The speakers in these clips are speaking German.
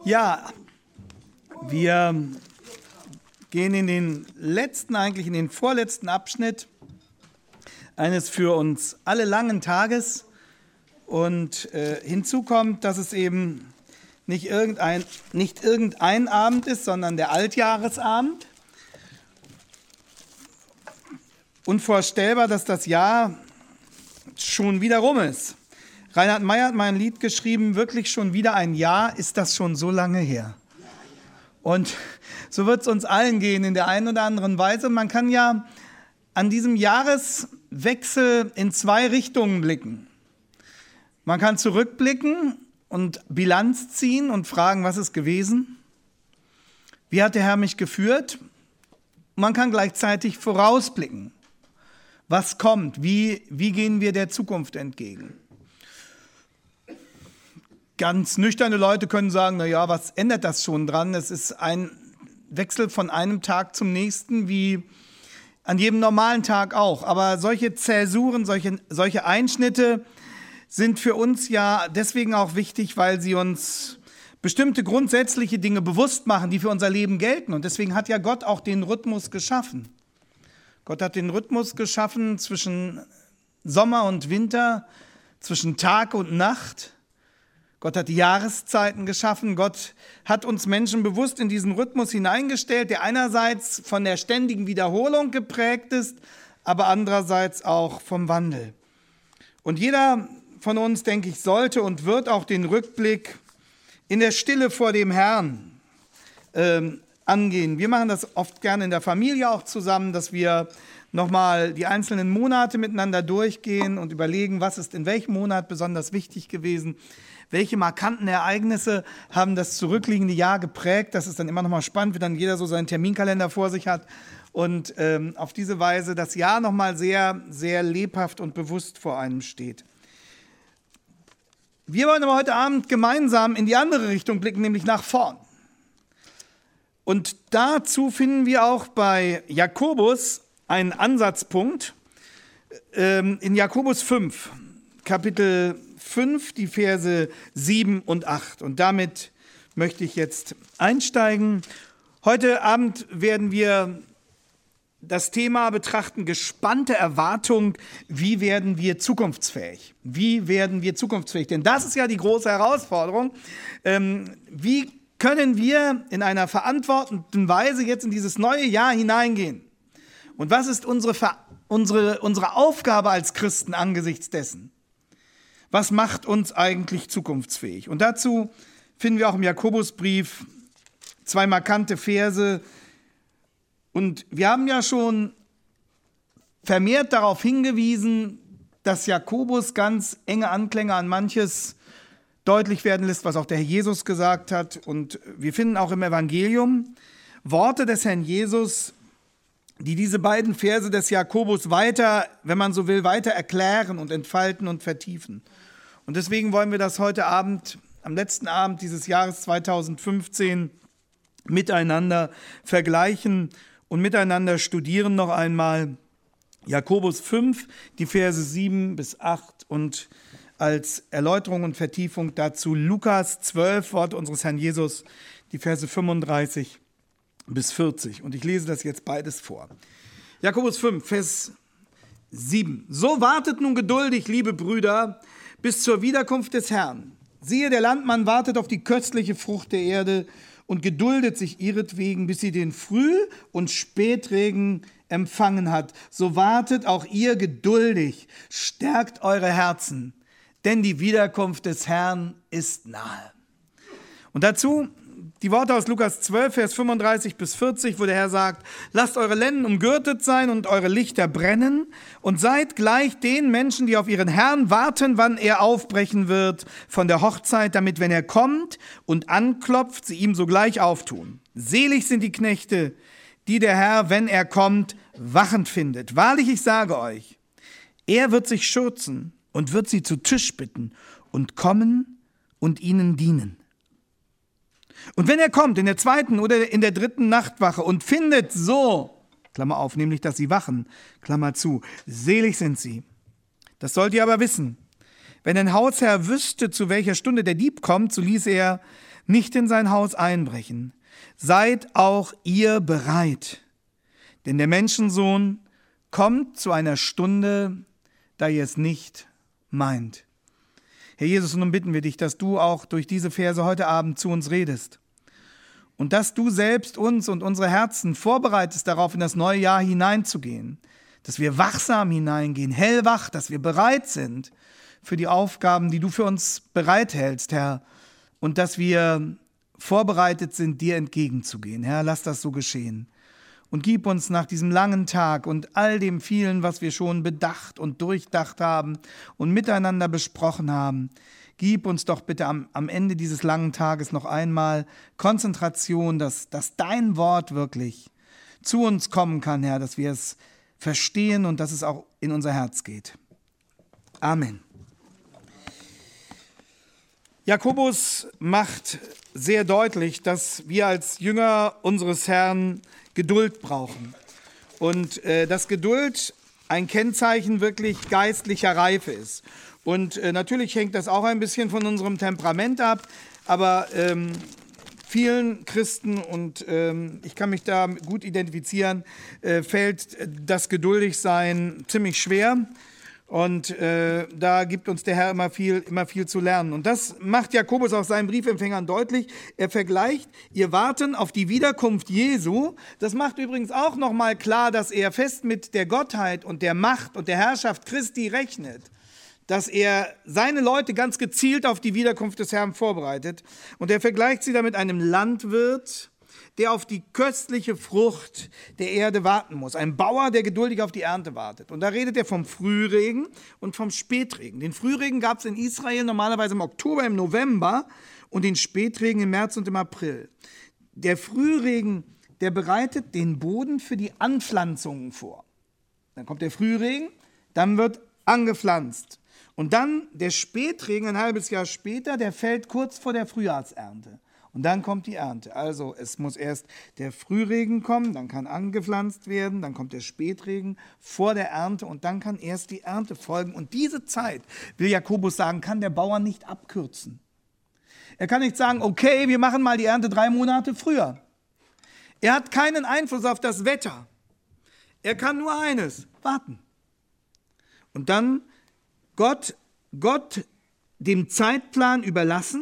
Ja, wir gehen in den vorletzten Abschnitt eines für uns alle langen Tages. Und hinzu kommt, dass es eben nicht irgendein Abend ist, sondern der Altjahresabend. Unvorstellbar, dass das Jahr schon wieder rum ist. Reinhard Mey hat mal ein Lied geschrieben, wirklich schon wieder ein Jahr, ist das schon so lange her. Und so wird es uns allen gehen in der einen oder anderen Weise. Man kann ja an diesem Jahreswechsel in zwei Richtungen blicken. Man kann zurückblicken und Bilanz ziehen und fragen, was ist gewesen? Wie hat der Herr mich geführt? Man kann gleichzeitig vorausblicken. Was kommt? Wie gehen wir der Zukunft entgegen? Ganz nüchterne Leute können sagen, naja, was ändert das schon dran? Es ist ein Wechsel von einem Tag zum nächsten, wie an jedem normalen Tag auch. Aber solche Zäsuren, solche Einschnitte sind für uns ja deswegen auch wichtig, weil sie uns bestimmte grundsätzliche Dinge bewusst machen, die für unser Leben gelten. Und deswegen hat ja Gott auch den Rhythmus geschaffen. Gott hat den Rhythmus geschaffen zwischen Sommer und Winter, zwischen Tag und Nacht. Gott hat die Jahreszeiten geschaffen. Gott hat uns Menschen bewusst in diesen Rhythmus hineingestellt, der einerseits von der ständigen Wiederholung geprägt ist, aber andererseits auch vom Wandel. Und jeder von uns, denke ich, sollte und wird auch den Rückblick in der Stille vor dem Herrn angehen. Wir machen das oft gerne in der Familie auch zusammen, dass wir nochmal die einzelnen Monate miteinander durchgehen und überlegen, was ist in welchem Monat besonders wichtig gewesen. Welche markanten Ereignisse haben das zurückliegende Jahr geprägt? Das ist dann immer noch mal spannend, wie dann jeder so seinen Terminkalender vor sich hat und auf diese Weise das Jahr noch mal sehr, sehr lebhaft und bewusst vor einem steht. Wir wollen aber heute Abend gemeinsam in die andere Richtung blicken, nämlich nach vorn. Und dazu finden wir auch bei Jakobus einen Ansatzpunkt in Jakobus 5, Kapitel 5, die Verse 7 und 8. Und damit möchte ich jetzt einsteigen. Heute Abend werden wir das Thema betrachten, gespannte Erwartung, wie werden wir zukunftsfähig? Wie werden wir zukunftsfähig? Denn das ist ja die große Herausforderung. Wie können wir in einer verantwortenden Weise jetzt in dieses neue Jahr hineingehen? Und was ist unsere Aufgabe als Christen angesichts dessen? Was macht uns eigentlich zukunftsfähig? Und dazu finden wir auch im Jakobusbrief zwei markante Verse. Und wir haben ja schon vermehrt darauf hingewiesen, dass Jakobus ganz enge Anklänge an manches deutlich werden lässt, was auch der Herr Jesus gesagt hat. Und wir finden auch im Evangelium Worte des Herrn Jesus, die diese beiden Verse des Jakobus weiter, wenn man so will, weiter erklären und entfalten und vertiefen. Und deswegen wollen wir das heute Abend, am letzten Abend dieses Jahres 2015, miteinander vergleichen und miteinander studieren noch einmal. Jakobus 5, die Verse 7 bis 8 und als Erläuterung und Vertiefung dazu Lukas 12, Worte unseres Herrn Jesus, die Verse 35 bis 40. Und ich lese das jetzt beides vor. Jakobus 5, Vers 7. So wartet nun geduldig, liebe Brüder, bis zur Wiederkunft des Herrn. Siehe, der Landmann wartet auf die köstliche Frucht der Erde und geduldet sich ihretwegen, bis sie den Früh- und Spätregen empfangen hat. So wartet auch ihr geduldig, stärkt eure Herzen, denn die Wiederkunft des Herrn ist nahe. Und dazu die Worte aus Lukas 12, Vers 35 bis 40, wo der Herr sagt, lasst eure Lenden umgürtet sein und eure Lichter brennen und seid gleich den Menschen, die auf ihren Herrn warten, wann er aufbrechen wird von der Hochzeit, damit, wenn er kommt und anklopft, sie ihm sogleich auftun. Selig sind die Knechte, die der Herr, wenn er kommt, wachend findet. Wahrlich, ich sage euch, er wird sich schürzen und wird sie zu Tisch bitten und kommen und ihnen dienen. Und wenn er kommt in der zweiten oder in der dritten Nachtwache und findet so, Klammer auf, nämlich, dass sie wachen, Klammer zu, selig sind sie. Das sollt ihr aber wissen. Wenn ein Hausherr wüsste, zu welcher Stunde der Dieb kommt, so ließ er nicht in sein Haus einbrechen. Seid auch ihr bereit, denn der Menschensohn kommt zu einer Stunde, da ihr es nicht meint. Herr Jesus, nun bitten wir dich, dass du auch durch diese Verse heute Abend zu uns redest und dass du selbst uns und unsere Herzen vorbereitest, darauf in das neue Jahr hineinzugehen, dass wir wachsam hineingehen, hellwach, dass wir bereit sind für die Aufgaben, die du für uns bereithältst, Herr, und dass wir vorbereitet sind, dir entgegenzugehen. Herr, lass das so geschehen. Und gib uns nach diesem langen Tag und all dem vielen, was wir schon bedacht und durchdacht haben und miteinander besprochen haben, gib uns doch bitte am Ende dieses langen Tages noch einmal Konzentration, dass dein Wort wirklich zu uns kommen kann, Herr, dass wir es verstehen und dass es auch in unser Herz geht. Amen. Jakobus macht sehr deutlich, dass wir als Jünger unseres Herrn Geduld brauchen. Und dass Geduld ein Kennzeichen wirklich geistlicher Reife ist. Und natürlich hängt das auch ein bisschen von unserem Temperament ab, aber vielen Christen, und ich kann mich da gut identifizieren, fällt das Geduldigsein ziemlich schwer. Und da gibt uns der Herr immer viel zu lernen. Und das macht Jakobus auch seinen Briefempfängern deutlich. Er vergleicht ihr Warten auf die Wiederkunft Jesu. Das macht übrigens auch nochmal klar, dass er fest mit der Gottheit und der Macht und der Herrschaft Christi rechnet. Dass er seine Leute ganz gezielt auf die Wiederkunft des Herrn vorbereitet. Und er vergleicht sie da mit einem Landwirt, der auf die köstliche Frucht der Erde warten muss. Ein Bauer, der geduldig auf die Ernte wartet. Und da redet er vom Frühregen und vom Spätregen. Den Frühregen gab es in Israel normalerweise im Oktober, im November und den Spätregen im März und im April. Der Frühregen, der bereitet den Boden für die Anpflanzungen vor. Dann kommt der Frühregen, dann wird angepflanzt. Und dann der Spätregen, ein halbes Jahr später, der fällt kurz vor der Frühjahrsernte. Und dann kommt die Ernte. Also es muss erst der Frühregen kommen, dann kann angepflanzt werden, dann kommt der Spätregen vor der Ernte und dann kann erst die Ernte folgen. Und diese Zeit, will Jakobus sagen, kann der Bauer nicht abkürzen. Er kann nicht sagen, okay, wir machen mal die Ernte 3 Monate früher. Er hat keinen Einfluss auf das Wetter. Er kann nur eines, warten. Und dann Gott dem Zeitplan überlassen.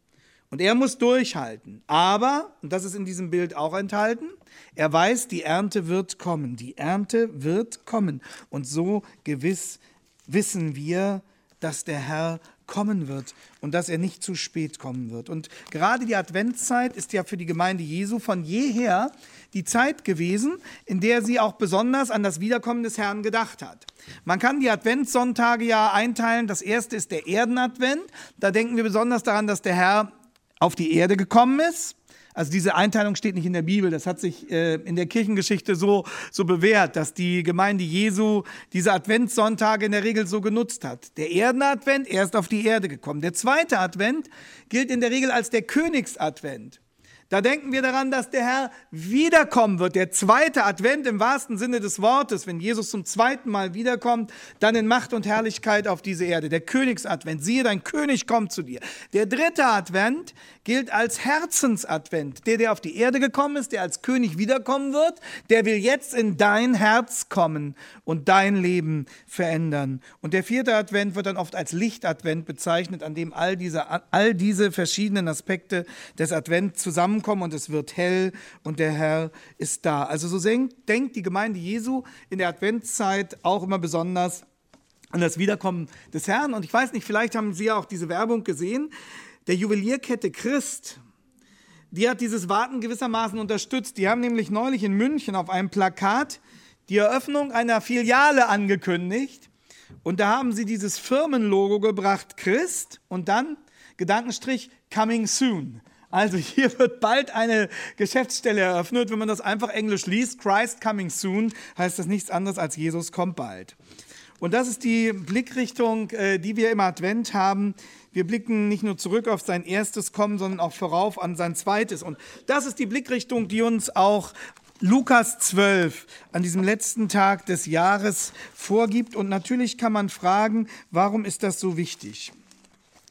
Und er muss durchhalten. Aber, und das ist in diesem Bild auch enthalten, er weiß, die Ernte wird kommen. Die Ernte wird kommen. Und so gewiss wissen wir, dass der Herr kommen wird und dass er nicht zu spät kommen wird. Und gerade die Adventszeit ist ja für die Gemeinde Jesu von jeher die Zeit gewesen, in der sie auch besonders an das Wiederkommen des Herrn gedacht hat. Man kann die Adventssonntage ja einteilen. Das erste ist der Erdenadvent. Da denken wir besonders daran, dass der Herr auf die Erde gekommen ist. Also diese Einteilung steht nicht in der Bibel, das hat sich in der Kirchengeschichte so bewährt, dass die Gemeinde Jesu diese Adventssonntage in der Regel so genutzt hat. Der Erdenadvent, er ist auf die Erde gekommen. Der zweite Advent gilt in der Regel als der Königsadvent. Da denken wir daran, dass der Herr wiederkommen wird. Der zweite Advent im wahrsten Sinne des Wortes, wenn Jesus zum zweiten Mal wiederkommt, dann in Macht und Herrlichkeit auf diese Erde. Der Königsadvent, siehe, dein König kommt zu dir. Der dritte Advent gilt als Herzensadvent. Der auf die Erde gekommen ist, der als König wiederkommen wird, der will jetzt in dein Herz kommen und dein Leben verändern. Und der vierte Advent wird dann oft als Lichtadvent bezeichnet, an dem all diese verschiedenen Aspekte des Advents zusammenkommen und es wird hell und der Herr ist da. Also so denkt die Gemeinde Jesu in der Adventszeit auch immer besonders an das Wiederkommen des Herrn. Und ich weiß nicht, vielleicht haben Sie ja auch diese Werbung gesehen. Der Juwelierkette Christ, die hat dieses Warten gewissermaßen unterstützt. Die haben nämlich neulich in München auf einem Plakat die Eröffnung einer Filiale angekündigt. Und da haben sie dieses Firmenlogo gebracht, Christ, und dann Gedankenstrich coming soon. Also hier wird bald eine Geschäftsstelle eröffnet. Wenn man das einfach englisch liest, Christ coming soon, heißt das nichts anderes als Jesus kommt bald. Und das ist die Blickrichtung, die wir im Advent haben. Wir blicken nicht nur zurück auf sein erstes Kommen, sondern auch vorauf an sein zweites. Und das ist die Blickrichtung, die uns auch Lukas 12 an diesem letzten Tag des Jahres vorgibt. Und natürlich kann man fragen, warum ist das so wichtig?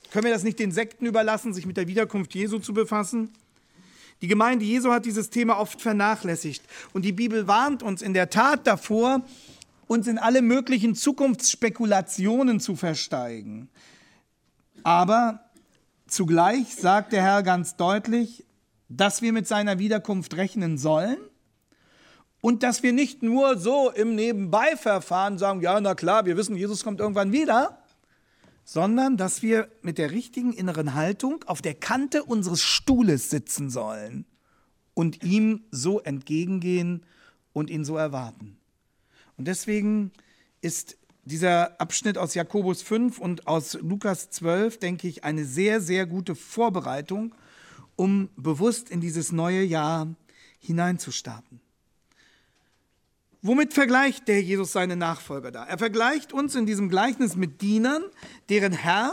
Können wir das nicht den Sekten überlassen, sich mit der Wiederkunft Jesu zu befassen? Die Gemeinde Jesu hat dieses Thema oft vernachlässigt. Und die Bibel warnt uns in der Tat davor, uns in alle möglichen Zukunftsspekulationen zu versteigen. Aber zugleich sagt der Herr ganz deutlich, dass wir mit seiner Wiederkunft rechnen sollen und dass wir nicht nur so im Nebenbeiverfahren sagen, ja, na klar, wir wissen, Jesus kommt irgendwann wieder, sondern dass wir mit der richtigen inneren Haltung auf der Kante unseres Stuhles sitzen sollen und ihm so entgegengehen und ihn so erwarten. Und deswegen ist dieser Abschnitt aus Jakobus 5 und aus Lukas 12, denke ich, eine sehr, sehr gute Vorbereitung, um bewusst in dieses neue Jahr hineinzustarten. Womit vergleicht der Jesus seine Nachfolger da? Er vergleicht uns in diesem Gleichnis mit Dienern, deren Herr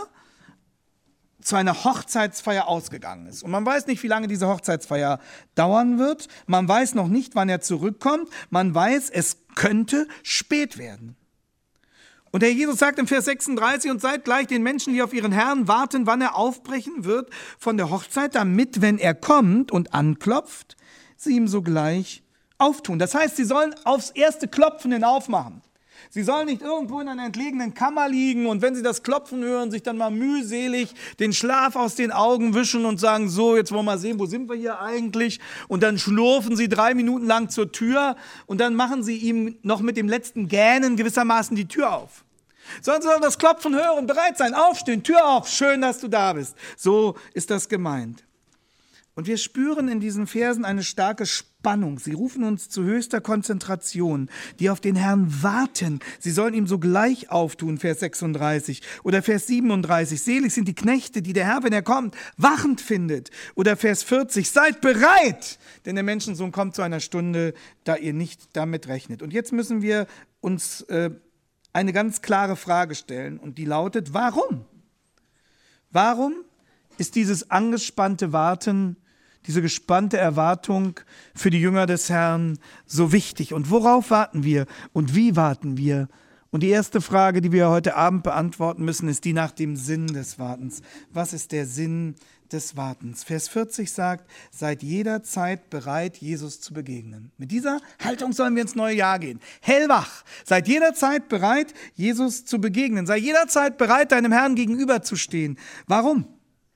zu einer Hochzeitsfeier ausgegangen ist. Und man weiß nicht, wie lange diese Hochzeitsfeier dauern wird. Man weiß noch nicht, wann er zurückkommt. Man weiß, es könnte spät werden. Und der Jesus sagt im Vers 36, und seid gleich den Menschen, die auf ihren Herrn warten, wann er aufbrechen wird von der Hochzeit, damit, wenn er kommt und anklopft, sie ihm sogleich auftun. Das heißt, sie sollen aufs erste Klopfen hin aufmachen. Sie sollen nicht irgendwo in einer entlegenen Kammer liegen und wenn sie das Klopfen hören, sich dann mal mühselig den Schlaf aus den Augen wischen und sagen, so, jetzt wollen wir mal sehen, wo sind wir hier eigentlich? Und dann schlurfen sie 3 Minuten lang zur Tür und dann machen sie ihm noch mit dem letzten Gähnen gewissermaßen die Tür auf. Sondern sie sollen das Klopfen hören, bereit sein, aufstehen, Tür auf, schön, dass du da bist. So ist das gemeint. Und wir spüren in diesen Versen eine starke Spannung. Sie rufen uns zu höchster Konzentration, die auf den Herrn warten. Sie sollen ihm sogleich auftun, Vers 36 oder Vers 37. Selig sind die Knechte, die der Herr, wenn er kommt, wachend findet. Oder Vers 40, seid bereit, denn der Menschensohn kommt zu einer Stunde, da ihr nicht damit rechnet. Und jetzt müssen wir uns eine ganz klare Frage stellen und die lautet, warum? Warum ist dieses angespannte Warten, diese gespannte Erwartung für die Jünger des Herrn so wichtig? Und worauf warten wir und wie warten wir? Und die erste Frage, die wir heute Abend beantworten müssen, ist die nach dem Sinn des Wartens. Was ist der Sinn des Wartens? Vers 40 sagt, seid jederzeit bereit, Jesus zu begegnen. Mit dieser Haltung sollen wir ins neue Jahr gehen. Hellwach. Seid jederzeit bereit, Jesus zu begegnen. Sei jederzeit bereit, deinem Herrn gegenüberzustehen. Warum?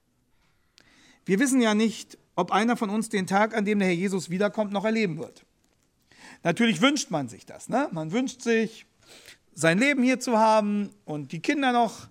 Wir wissen ja nicht, ob einer von uns den Tag, an dem der Herr Jesus wiederkommt, noch erleben wird. Natürlich wünscht man sich das, ne? Man wünscht sich, sein Leben hier zu haben und die Kinder noch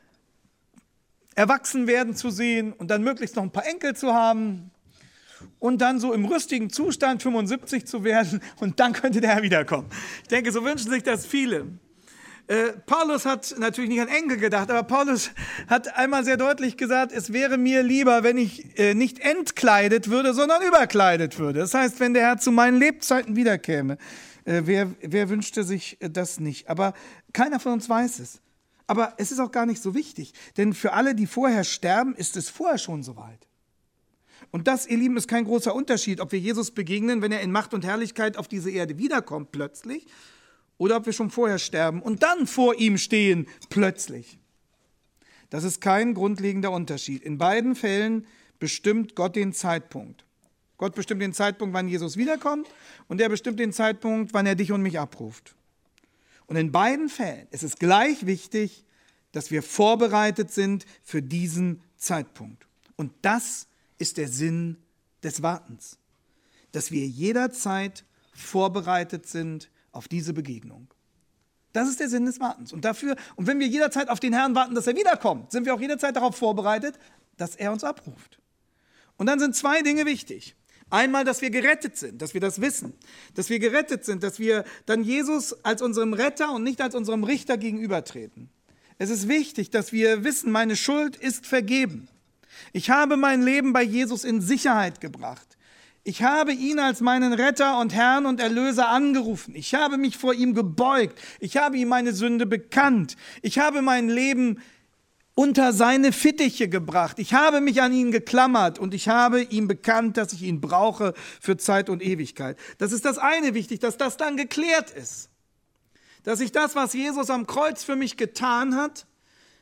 erwachsen werden zu sehen und dann möglichst noch ein paar Enkel zu haben und dann so im rüstigen Zustand 75 zu werden und dann könnte der Herr wiederkommen. Ich denke, so wünschen sich das viele. Paulus hat natürlich nicht an Enkel gedacht, aber Paulus hat einmal sehr deutlich gesagt, es wäre mir lieber, wenn ich nicht entkleidet würde, sondern überkleidet würde. Das heißt, wenn der Herr zu meinen Lebzeiten wiederkäme, wer wünschte sich das nicht? Aber keiner von uns weiß es. Aber es ist auch gar nicht so wichtig, denn für alle, die vorher sterben, ist es vorher schon soweit. Und das, ihr Lieben, ist kein großer Unterschied, ob wir Jesus begegnen, wenn er in Macht und Herrlichkeit auf diese Erde wiederkommt plötzlich, oder ob wir schon vorher sterben und dann vor ihm stehen, plötzlich. Das ist kein grundlegender Unterschied. In beiden Fällen bestimmt Gott den Zeitpunkt. Gott bestimmt den Zeitpunkt, wann Jesus wiederkommt und er bestimmt den Zeitpunkt, wann er dich und mich abruft. Und in beiden Fällen ist es gleich wichtig, dass wir vorbereitet sind für diesen Zeitpunkt. Und das ist der Sinn des Wartens. Dass wir jederzeit vorbereitet sind auf diese Begegnung. Das ist der Sinn des Wartens. Und wenn wir jederzeit auf den Herrn warten, dass er wiederkommt, sind wir auch jederzeit darauf vorbereitet, dass er uns abruft. Und dann sind 2 Dinge wichtig. Einmal, dass wir gerettet sind, dass wir das wissen, dass wir gerettet sind, dass wir dann Jesus als unserem Retter und nicht als unserem Richter gegenübertreten. Es ist wichtig, dass wir wissen, meine Schuld ist vergeben. Ich habe mein Leben bei Jesus in Sicherheit gebracht. Ich habe ihn als meinen Retter und Herrn und Erlöser angerufen. Ich habe mich vor ihm gebeugt. Ich habe ihm meine Sünde bekannt. Ich habe mein Leben unter seine Fittiche gebracht. Ich habe mich an ihn geklammert und ich habe ihm bekannt, dass ich ihn brauche für Zeit und Ewigkeit. Das ist das eine wichtig, dass das dann geklärt ist. Dass ich das, was Jesus am Kreuz für mich getan hat,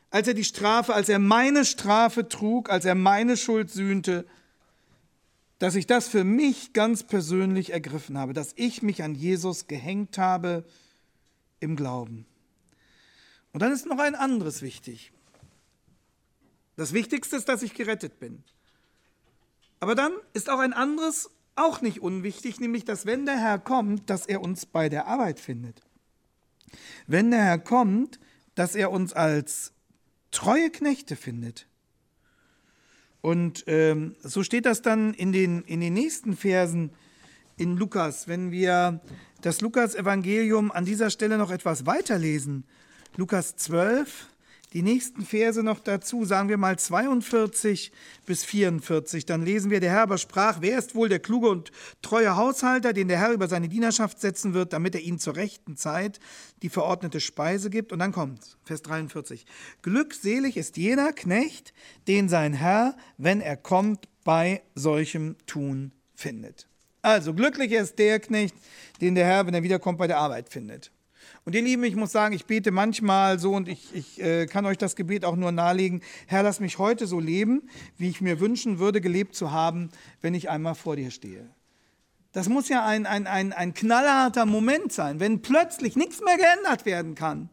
als er meine Strafe trug, als er meine Schuld sühnte, dass ich das für mich ganz persönlich ergriffen habe, dass ich mich an Jesus gehängt habe im Glauben. Und dann ist noch ein anderes wichtig. Das Wichtigste ist, dass ich gerettet bin. Aber dann ist auch ein anderes auch nicht unwichtig, nämlich, dass wenn der Herr kommt, dass er uns bei der Arbeit findet. Wenn der Herr kommt, dass er uns als treue Knechte findet. Und so steht das dann in den nächsten Versen in Lukas, wenn wir das Lukas-Evangelium an dieser Stelle noch etwas weiterlesen. Lukas 12, die nächsten Verse noch dazu, sagen wir mal 42 bis 44. Dann lesen wir, der Herr aber sprach, wer ist wohl der kluge und treue Haushalter, den der Herr über seine Dienerschaft setzen wird, damit er ihnen zur rechten Zeit die verordnete Speise gibt. Und dann kommt Vers 43. Glückselig ist jener Knecht, den sein Herr, wenn er kommt, bei solchem Tun findet. Also glücklich ist der Knecht, den der Herr, wenn er wiederkommt, bei der Arbeit findet. Und ihr Lieben, ich muss sagen, ich bete manchmal so und ich kann euch das Gebet auch nur nahelegen. Herr, lass mich heute so leben, wie ich mir wünschen würde, gelebt zu haben, wenn ich einmal vor dir stehe. Das muss ja ein knallharter Moment sein, wenn plötzlich nichts mehr geändert werden kann.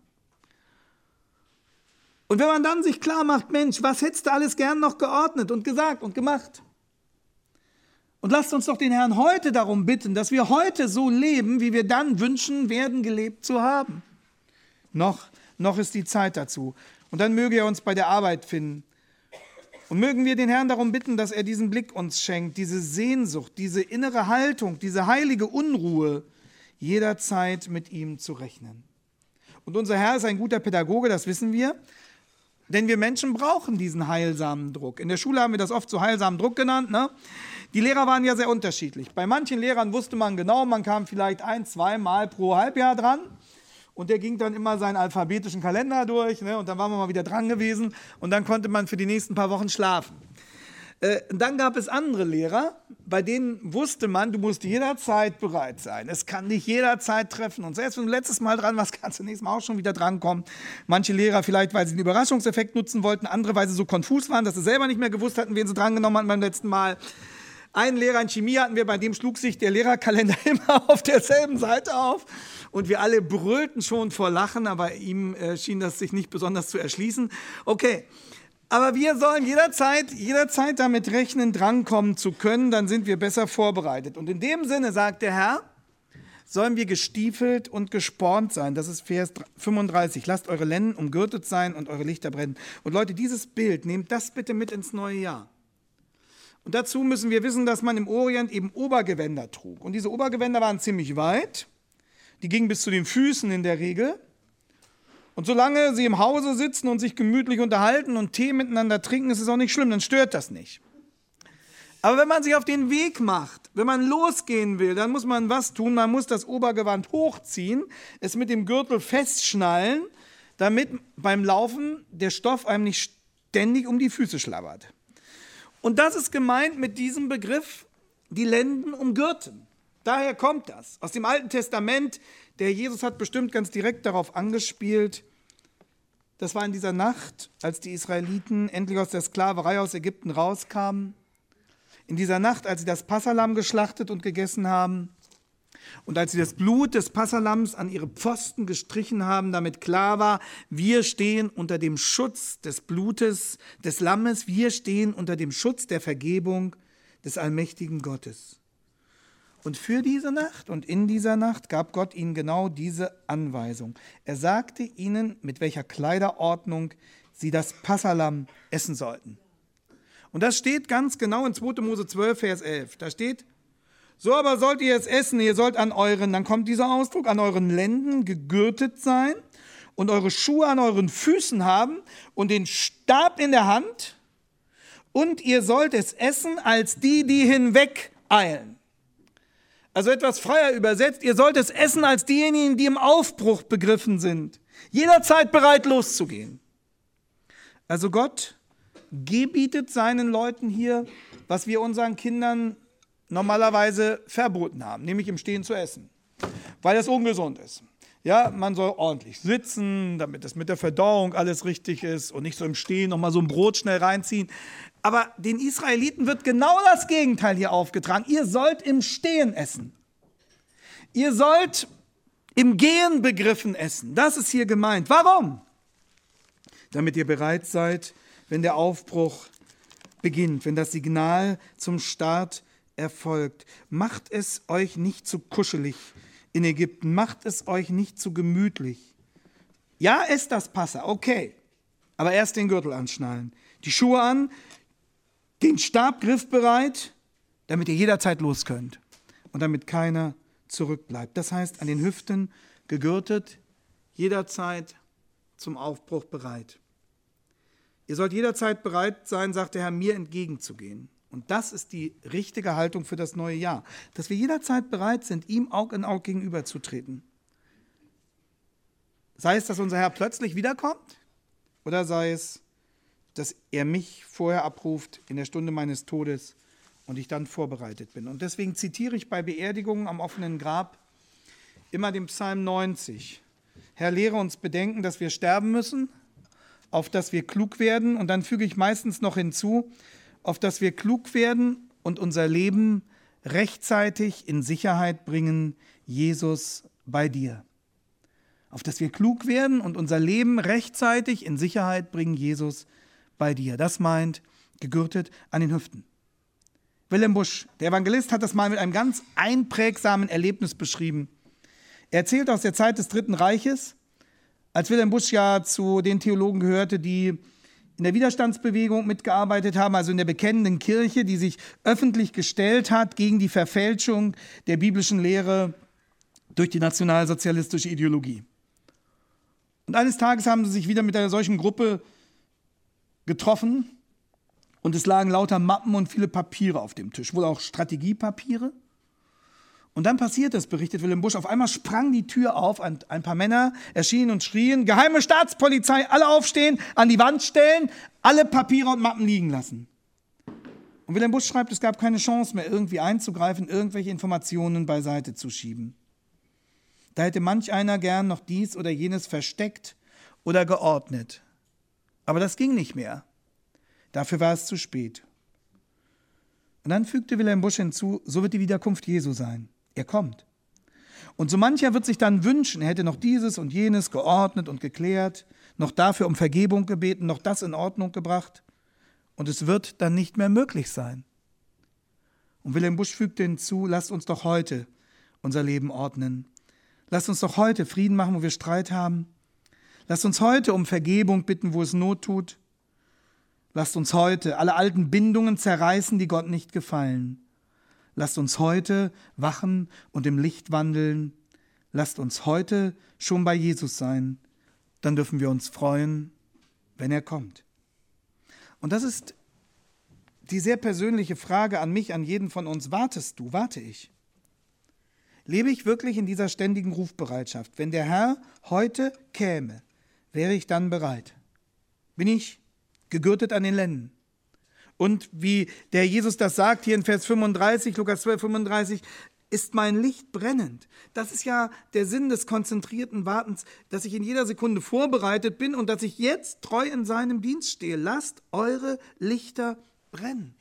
Und wenn man dann sich klar macht, Mensch, was hättest du alles gern noch geordnet und gesagt und gemacht? Und lasst uns doch den Herrn heute darum bitten, dass wir heute so leben, wie wir dann wünschen werden, gelebt zu haben. Noch ist die Zeit dazu. Und dann möge er uns bei der Arbeit finden. Und mögen wir den Herrn darum bitten, dass er diesen Blick uns schenkt, diese Sehnsucht, diese innere Haltung, diese heilige Unruhe, jederzeit mit ihm zu rechnen. Und unser Herr ist ein guter Pädagoge, das wissen wir. Denn wir Menschen brauchen diesen heilsamen Druck. In der Schule haben wir das oft so heilsamen Druck genannt. Ne? Die Lehrer waren ja sehr unterschiedlich. Bei manchen Lehrern wusste man genau, man kam vielleicht 1-2 Mal pro Halbjahr dran. Und der ging dann immer seinen alphabetischen Kalender durch. Ne? Und dann waren wir mal wieder dran gewesen. Und dann konnte man für die nächsten paar Wochen schlafen. Dann gab es andere Lehrer, bei denen wusste man, du musst jederzeit bereit sein. Es kann dich jederzeit treffen. Und selbst wenn du letztes Mal dran warst, kannst du nächstes Mal auch schon wieder drankommen. Manche Lehrer vielleicht, weil sie den Überraschungseffekt nutzen wollten, andere, weil sie so konfus waren, dass sie selber nicht mehr gewusst hatten, wen sie drangenommen hatten beim letzten Mal. Einen Lehrer in Chemie hatten wir, bei dem schlug sich der Lehrerkalender immer auf derselben Seite auf. Und wir alle brüllten schon vor Lachen, aber ihm schien das sich nicht besonders zu erschließen. Okay. Aber wir sollen jederzeit damit rechnen, drankommen zu können, dann sind wir besser vorbereitet. Und in dem Sinne, sagt der Herr, sollen wir gestiefelt und gespornt sein. Das ist Vers 35. Lasst eure Lenden umgürtet sein und eure Lichter brennen. Und Leute, dieses Bild, nehmt das bitte mit ins neue Jahr. Und dazu müssen wir wissen, dass man im Orient eben Obergewänder trug. Und diese Obergewänder waren ziemlich weit. Die gingen bis zu den Füßen in der Regel. Und solange sie im Hause sitzen und sich gemütlich unterhalten und Tee miteinander trinken, ist es auch nicht schlimm, dann stört das nicht. Aber wenn man sich auf den Weg macht, wenn man losgehen will, dann muss man was tun. Man muss das Obergewand hochziehen, es mit dem Gürtel festschnallen, damit beim Laufen der Stoff einem nicht ständig um die Füße schlabbert. Und das ist gemeint mit diesem Begriff, die Lenden umgürten. Daher kommt das. Aus dem Alten Testament, der Jesus hat bestimmt ganz direkt darauf angespielt. Das war in dieser Nacht, als die Israeliten endlich aus der Sklaverei aus Ägypten rauskamen. In dieser Nacht, als sie das Passalamm geschlachtet und gegessen haben. Und als sie das Blut des Passalamms an ihre Pfosten gestrichen haben, damit klar war, wir stehen unter dem Schutz des Blutes des Lammes, wir stehen unter dem Schutz der Vergebung des allmächtigen Gottes. Und für diese Nacht und in dieser Nacht gab Gott ihnen genau diese Anweisung. Er sagte ihnen, mit welcher Kleiderordnung sie das Passalamm essen sollten. Und das steht ganz genau in 2. Mose 12, Vers 11. Da steht, so aber sollt ihr es essen, ihr sollt an euren, dann kommt dieser Ausdruck, an euren Lenden gegürtet sein und eure Schuhe an euren Füßen haben und den Stab in der Hand und ihr sollt es essen als die, die hinwegeilen. Also etwas freier übersetzt, ihr sollt es essen als diejenigen, die im Aufbruch begriffen sind. Jederzeit bereit loszugehen. Also Gott gebietet seinen Leuten hier, was wir unseren Kindern normalerweise verboten haben, nämlich im Stehen zu essen, weil das ungesund ist. Ja, man soll ordentlich sitzen, damit es mit der Verdauung alles richtig ist und nicht so im Stehen nochmal so ein Brot schnell reinziehen. Aber den Israeliten wird genau das Gegenteil hier aufgetragen. Ihr sollt im Stehen essen. Ihr sollt im Gehen begriffen essen. Das ist hier gemeint. Warum? Damit ihr bereit seid, wenn der Aufbruch beginnt, wenn das Signal zum Start erfolgt. Macht es euch nicht zu kuschelig in Ägypten, macht es euch nicht zu gemütlich. Ja, esst das Passa, okay, aber erst den Gürtel anschnallen, die Schuhe an, den Stab griffbereit, damit ihr jederzeit los könnt und damit keiner zurückbleibt. Das heißt, an den Hüften gegürtet, jederzeit zum Aufbruch bereit. Ihr sollt jederzeit bereit sein, sagt der Herr, mir entgegenzugehen. Und das ist die richtige Haltung für das neue Jahr, dass wir jederzeit bereit sind, ihm Aug in Aug gegenüberzutreten. Sei es, dass unser Herr plötzlich wiederkommt, oder sei es, dass er mich vorher abruft in der Stunde meines Todes und ich dann vorbereitet bin. Und deswegen zitiere ich bei Beerdigungen am offenen Grab immer den Psalm 90. Herr, lehre uns bedenken, dass wir sterben müssen, auf dass wir klug werden. Und dann füge ich meistens noch hinzu, auf dass wir klug werden und unser Leben rechtzeitig in Sicherheit bringen, Jesus, bei dir. Auf dass wir klug werden und unser Leben rechtzeitig in Sicherheit bringen, Jesus, bei dir. Das meint gegürtet an den Hüften. Wilhelm Busch, der Evangelist, hat das mal mit einem ganz einprägsamen Erlebnis beschrieben. Er erzählt aus der Zeit des Dritten Reiches, als Wilhelm Busch ja zu den Theologen gehörte, die in der Widerstandsbewegung mitgearbeitet haben, also in der bekennenden Kirche, die sich öffentlich gestellt hat gegen die Verfälschung der biblischen Lehre durch die nationalsozialistische Ideologie. Und eines Tages haben sie sich wieder mit einer solchen Gruppe getroffen und es lagen lauter Mappen und viele Papiere auf dem Tisch, wohl auch Strategiepapiere. Und dann passiert es, berichtet Wilhelm Busch, auf einmal sprang die Tür auf, ein paar Männer erschienen und schrien, geheime Staatspolizei, alle aufstehen, an die Wand stellen, alle Papiere und Mappen liegen lassen. Und Wilhelm Busch schreibt, es gab keine Chance mehr, irgendwie einzugreifen, irgendwelche Informationen beiseite zu schieben. Da hätte manch einer gern noch dies oder jenes versteckt oder geordnet. Aber das ging nicht mehr. Dafür war es zu spät. Und dann fügte Wilhelm Busch hinzu, so wird die Wiederkunft Jesu sein. Er kommt. Und so mancher wird sich dann wünschen, er hätte noch dieses und jenes geordnet und geklärt, noch dafür um Vergebung gebeten, noch das in Ordnung gebracht. Und es wird dann nicht mehr möglich sein. Und Wilhelm Busch fügte hinzu, lasst uns doch heute unser Leben ordnen. Lasst uns doch heute Frieden machen, wo wir Streit haben. Lasst uns heute um Vergebung bitten, wo es Not tut. Lasst uns heute alle alten Bindungen zerreißen, die Gott nicht gefallen. Lasst uns heute wachen und im Licht wandeln. Lasst uns heute schon bei Jesus sein. Dann dürfen wir uns freuen, wenn er kommt. Und das ist die sehr persönliche Frage an mich, an jeden von uns. Wartest du, warte ich? Lebe ich wirklich in dieser ständigen Rufbereitschaft? Wenn der Herr heute käme, wäre ich dann bereit? Bin ich gegürtet an den Lenden? Und wie der Jesus das sagt hier in Vers 35, Lukas 12, 35, ist mein Licht brennend. Das ist ja der Sinn des konzentrierten Wartens, dass ich in jeder Sekunde vorbereitet bin und dass ich jetzt treu in seinem Dienst stehe. Lasst eure Lichter brennen.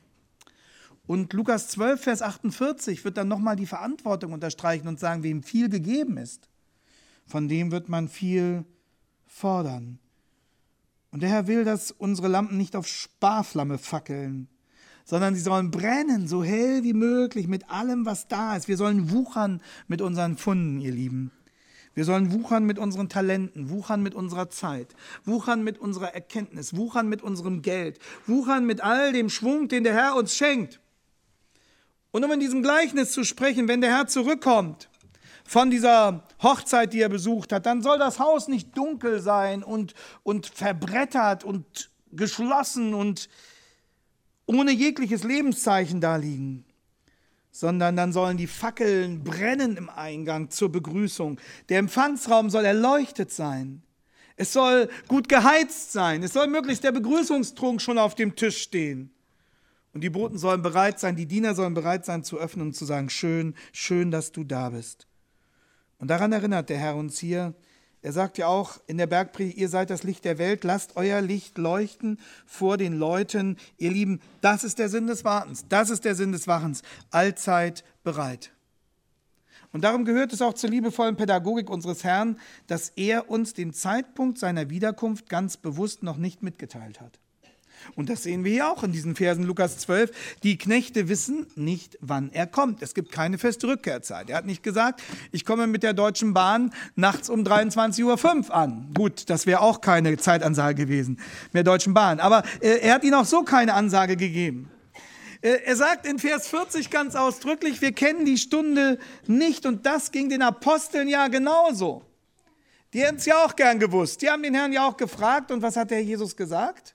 Und Lukas 12, Vers 48 wird dann nochmal die Verantwortung unterstreichen und sagen, wem viel gegeben ist, von dem wird man viel fordern. Und der Herr will, dass unsere Lampen nicht auf Sparflamme fackeln, sondern sie sollen brennen, so hell wie möglich, mit allem, was da ist. Wir sollen wuchern mit unseren Pfunden, ihr Lieben. Wir sollen wuchern mit unseren Talenten, wuchern mit unserer Zeit, wuchern mit unserer Erkenntnis, wuchern mit unserem Geld, wuchern mit all dem Schwung, den der Herr uns schenkt. Und um in diesem Gleichnis zu sprechen, wenn der Herr zurückkommt von dieser Hochzeit, die er besucht hat, dann soll das Haus nicht dunkel sein und verbrettert und geschlossen und ohne jegliches Lebenszeichen da liegen, sondern dann sollen die Fackeln brennen im Eingang zur Begrüßung. Der Empfangsraum soll erleuchtet sein. Es soll gut geheizt sein. Es soll möglichst der Begrüßungstrunk schon auf dem Tisch stehen. Und die Boten sollen bereit sein, die Diener sollen bereit sein zu öffnen und zu sagen, schön, schön, dass du da bist. Und daran erinnert der Herr uns hier. Er sagt ja auch in der Bergpredigt, ihr seid das Licht der Welt, lasst euer Licht leuchten vor den Leuten. Ihr Lieben, das ist der Sinn des Wartens, das ist der Sinn des Wachens, allzeit bereit. Und darum gehört es auch zur liebevollen Pädagogik unseres Herrn, dass er uns den Zeitpunkt seiner Wiederkunft ganz bewusst noch nicht mitgeteilt hat. Und das sehen wir hier auch in diesen Versen Lukas 12. Die Knechte wissen nicht, wann er kommt. Es gibt keine feste Rückkehrzeit. Er hat nicht gesagt, ich komme mit der Deutschen Bahn nachts um 23:05 Uhr an. Gut, das wäre auch keine Zeitansage gewesen mit der Deutschen Bahn. Aber er hat ihnen auch so keine Ansage gegeben. Er sagt in Vers 40 ganz ausdrücklich, wir kennen die Stunde nicht. Und das ging den Aposteln ja genauso. Die hätten es ja auch gern gewusst. Die haben den Herrn ja auch gefragt. Und was hat der Jesus gesagt?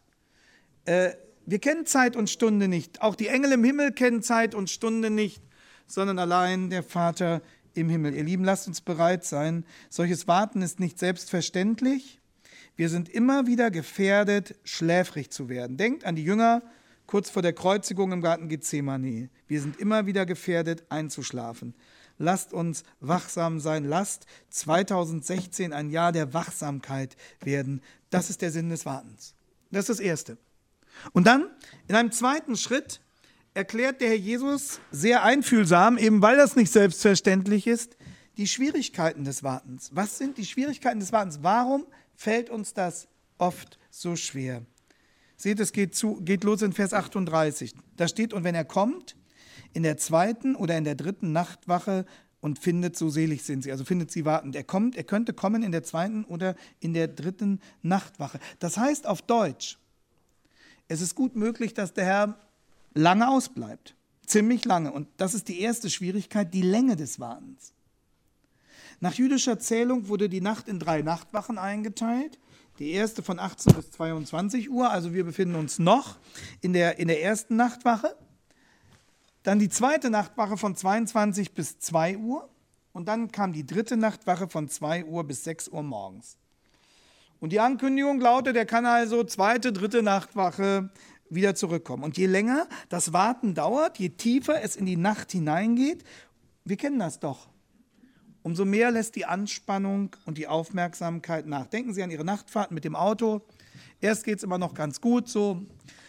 Wir kennen Zeit und Stunde nicht. Auch die Engel im Himmel kennen Zeit und Stunde nicht, sondern allein der Vater im Himmel. Ihr Lieben, lasst uns bereit sein. Solches Warten ist nicht selbstverständlich. Wir sind immer wieder gefährdet, schläfrig zu werden. Denkt an die Jünger kurz vor der Kreuzigung im Garten Gethsemane. Wir sind immer wieder gefährdet, einzuschlafen. Lasst uns wachsam sein. Lasst 2016 ein Jahr der Wachsamkeit werden. Das ist der Sinn des Wartens. Das ist das Erste. Und dann, in einem zweiten Schritt, erklärt der Herr Jesus sehr einfühlsam, eben weil das nicht selbstverständlich ist, die Schwierigkeiten des Wartens. Was sind die Schwierigkeiten des Wartens? Warum fällt uns das oft so schwer? Seht, es geht los in Vers 38. Da steht, und wenn er kommt, in der zweiten oder in der dritten Nachtwache und findet, so selig sind sie, also findet sie wartend. Er könnte kommen in der zweiten oder in der dritten Nachtwache. Das heißt auf Deutsch, es ist gut möglich, dass der Herr lange ausbleibt, ziemlich lange. Und das ist die erste Schwierigkeit, die Länge des Wartens. Nach jüdischer Zählung wurde die Nacht in 3 Nachtwachen eingeteilt. Die erste von 18 bis 22 Uhr, also wir befinden uns noch in der ersten Nachtwache. Dann die zweite Nachtwache von 22 bis 2 Uhr. Und dann kam die dritte Nachtwache von 2 Uhr bis 6 Uhr morgens. Und die Ankündigung lautet, er kann also zweite, dritte Nachtwache wieder zurückkommen. Und je länger das Warten dauert, je tiefer es in die Nacht hineingeht, wir kennen das doch, umso mehr lässt die Anspannung und die Aufmerksamkeit nach. Denken Sie an Ihre Nachtfahrt mit dem Auto. Erst geht es immer noch ganz gut, so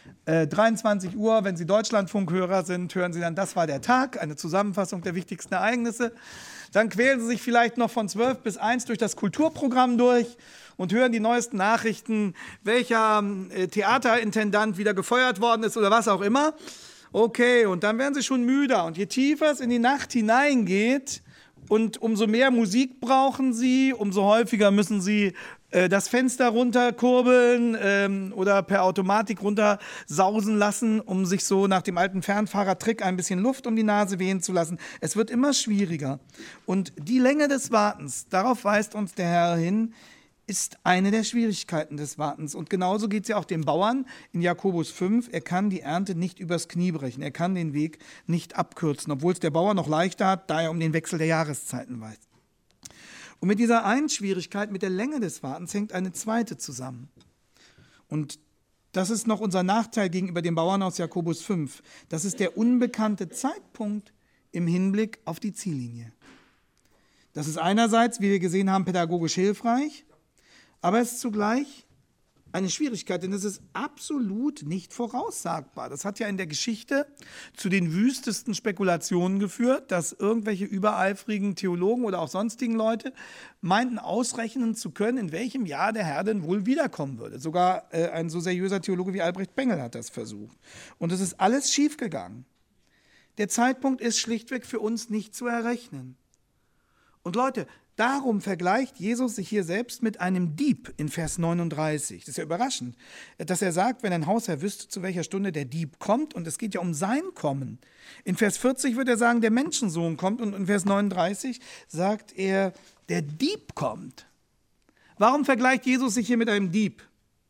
23 Uhr, wenn Sie Deutschlandfunkhörer sind, hören Sie dann, das war der Tag, eine Zusammenfassung der wichtigsten Ereignisse. Dann quälen Sie sich vielleicht noch von 12 bis 1 durch das Kulturprogramm durch und hören die neuesten Nachrichten, welcher Theaterintendant wieder gefeuert worden ist oder was auch immer. Okay, und dann werden Sie schon müder. Und je tiefer es in die Nacht hineingeht und umso mehr Musik brauchen Sie, umso häufiger müssen Sie das Fenster runterkurbeln oder per Automatik runtersausen lassen, um sich so nach dem alten Fernfahrertrick ein bisschen Luft um die Nase wehen zu lassen. Es wird immer schwieriger. Und die Länge des Wartens, darauf weist uns der Herr hin, ist eine der Schwierigkeiten des Wartens. Und genauso geht es ja auch dem Bauern in Jakobus 5. Er kann die Ernte nicht übers Knie brechen. Er kann den Weg nicht abkürzen, obwohl es der Bauer noch leichter hat, da er um den Wechsel der Jahreszeiten weiß. Und mit dieser einen Schwierigkeit, mit der Länge des Wartens, hängt eine zweite zusammen. Und das ist noch unser Nachteil gegenüber dem Bauern aus Jakobus 5. Das ist der unbekannte Zeitpunkt im Hinblick auf die Ziellinie. Das ist einerseits, wie wir gesehen haben, pädagogisch hilfreich, aber es ist zugleich eine Schwierigkeit, denn es ist absolut nicht voraussagbar. Das hat ja in der Geschichte zu den wüstesten Spekulationen geführt, dass irgendwelche übereifrigen Theologen oder auch sonstigen Leute meinten, ausrechnen zu können, in welchem Jahr der Herr denn wohl wiederkommen würde. Sogar ein so seriöser Theologe wie Albrecht Bengel hat das versucht. Und es ist alles schiefgegangen. Der Zeitpunkt ist schlichtweg für uns nicht zu errechnen. Und Leute, darum vergleicht Jesus sich hier selbst mit einem Dieb in Vers 39. Das ist ja überraschend, dass er sagt, wenn ein Hausherr wüsste, zu welcher Stunde der Dieb kommt, und es geht ja um sein Kommen. In Vers 40 wird er sagen, der Menschensohn kommt, und in Vers 39 sagt er, der Dieb kommt. Warum vergleicht Jesus sich hier mit einem Dieb?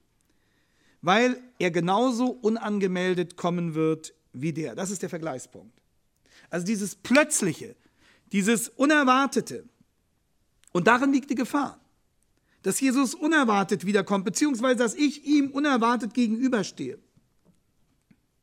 Weil er genauso unangemeldet kommen wird wie der. Das ist der Vergleichspunkt. Also dieses Plötzliche, dieses Unerwartete. Und darin liegt die Gefahr, dass Jesus unerwartet wiederkommt, beziehungsweise dass ich ihm unerwartet gegenüberstehe.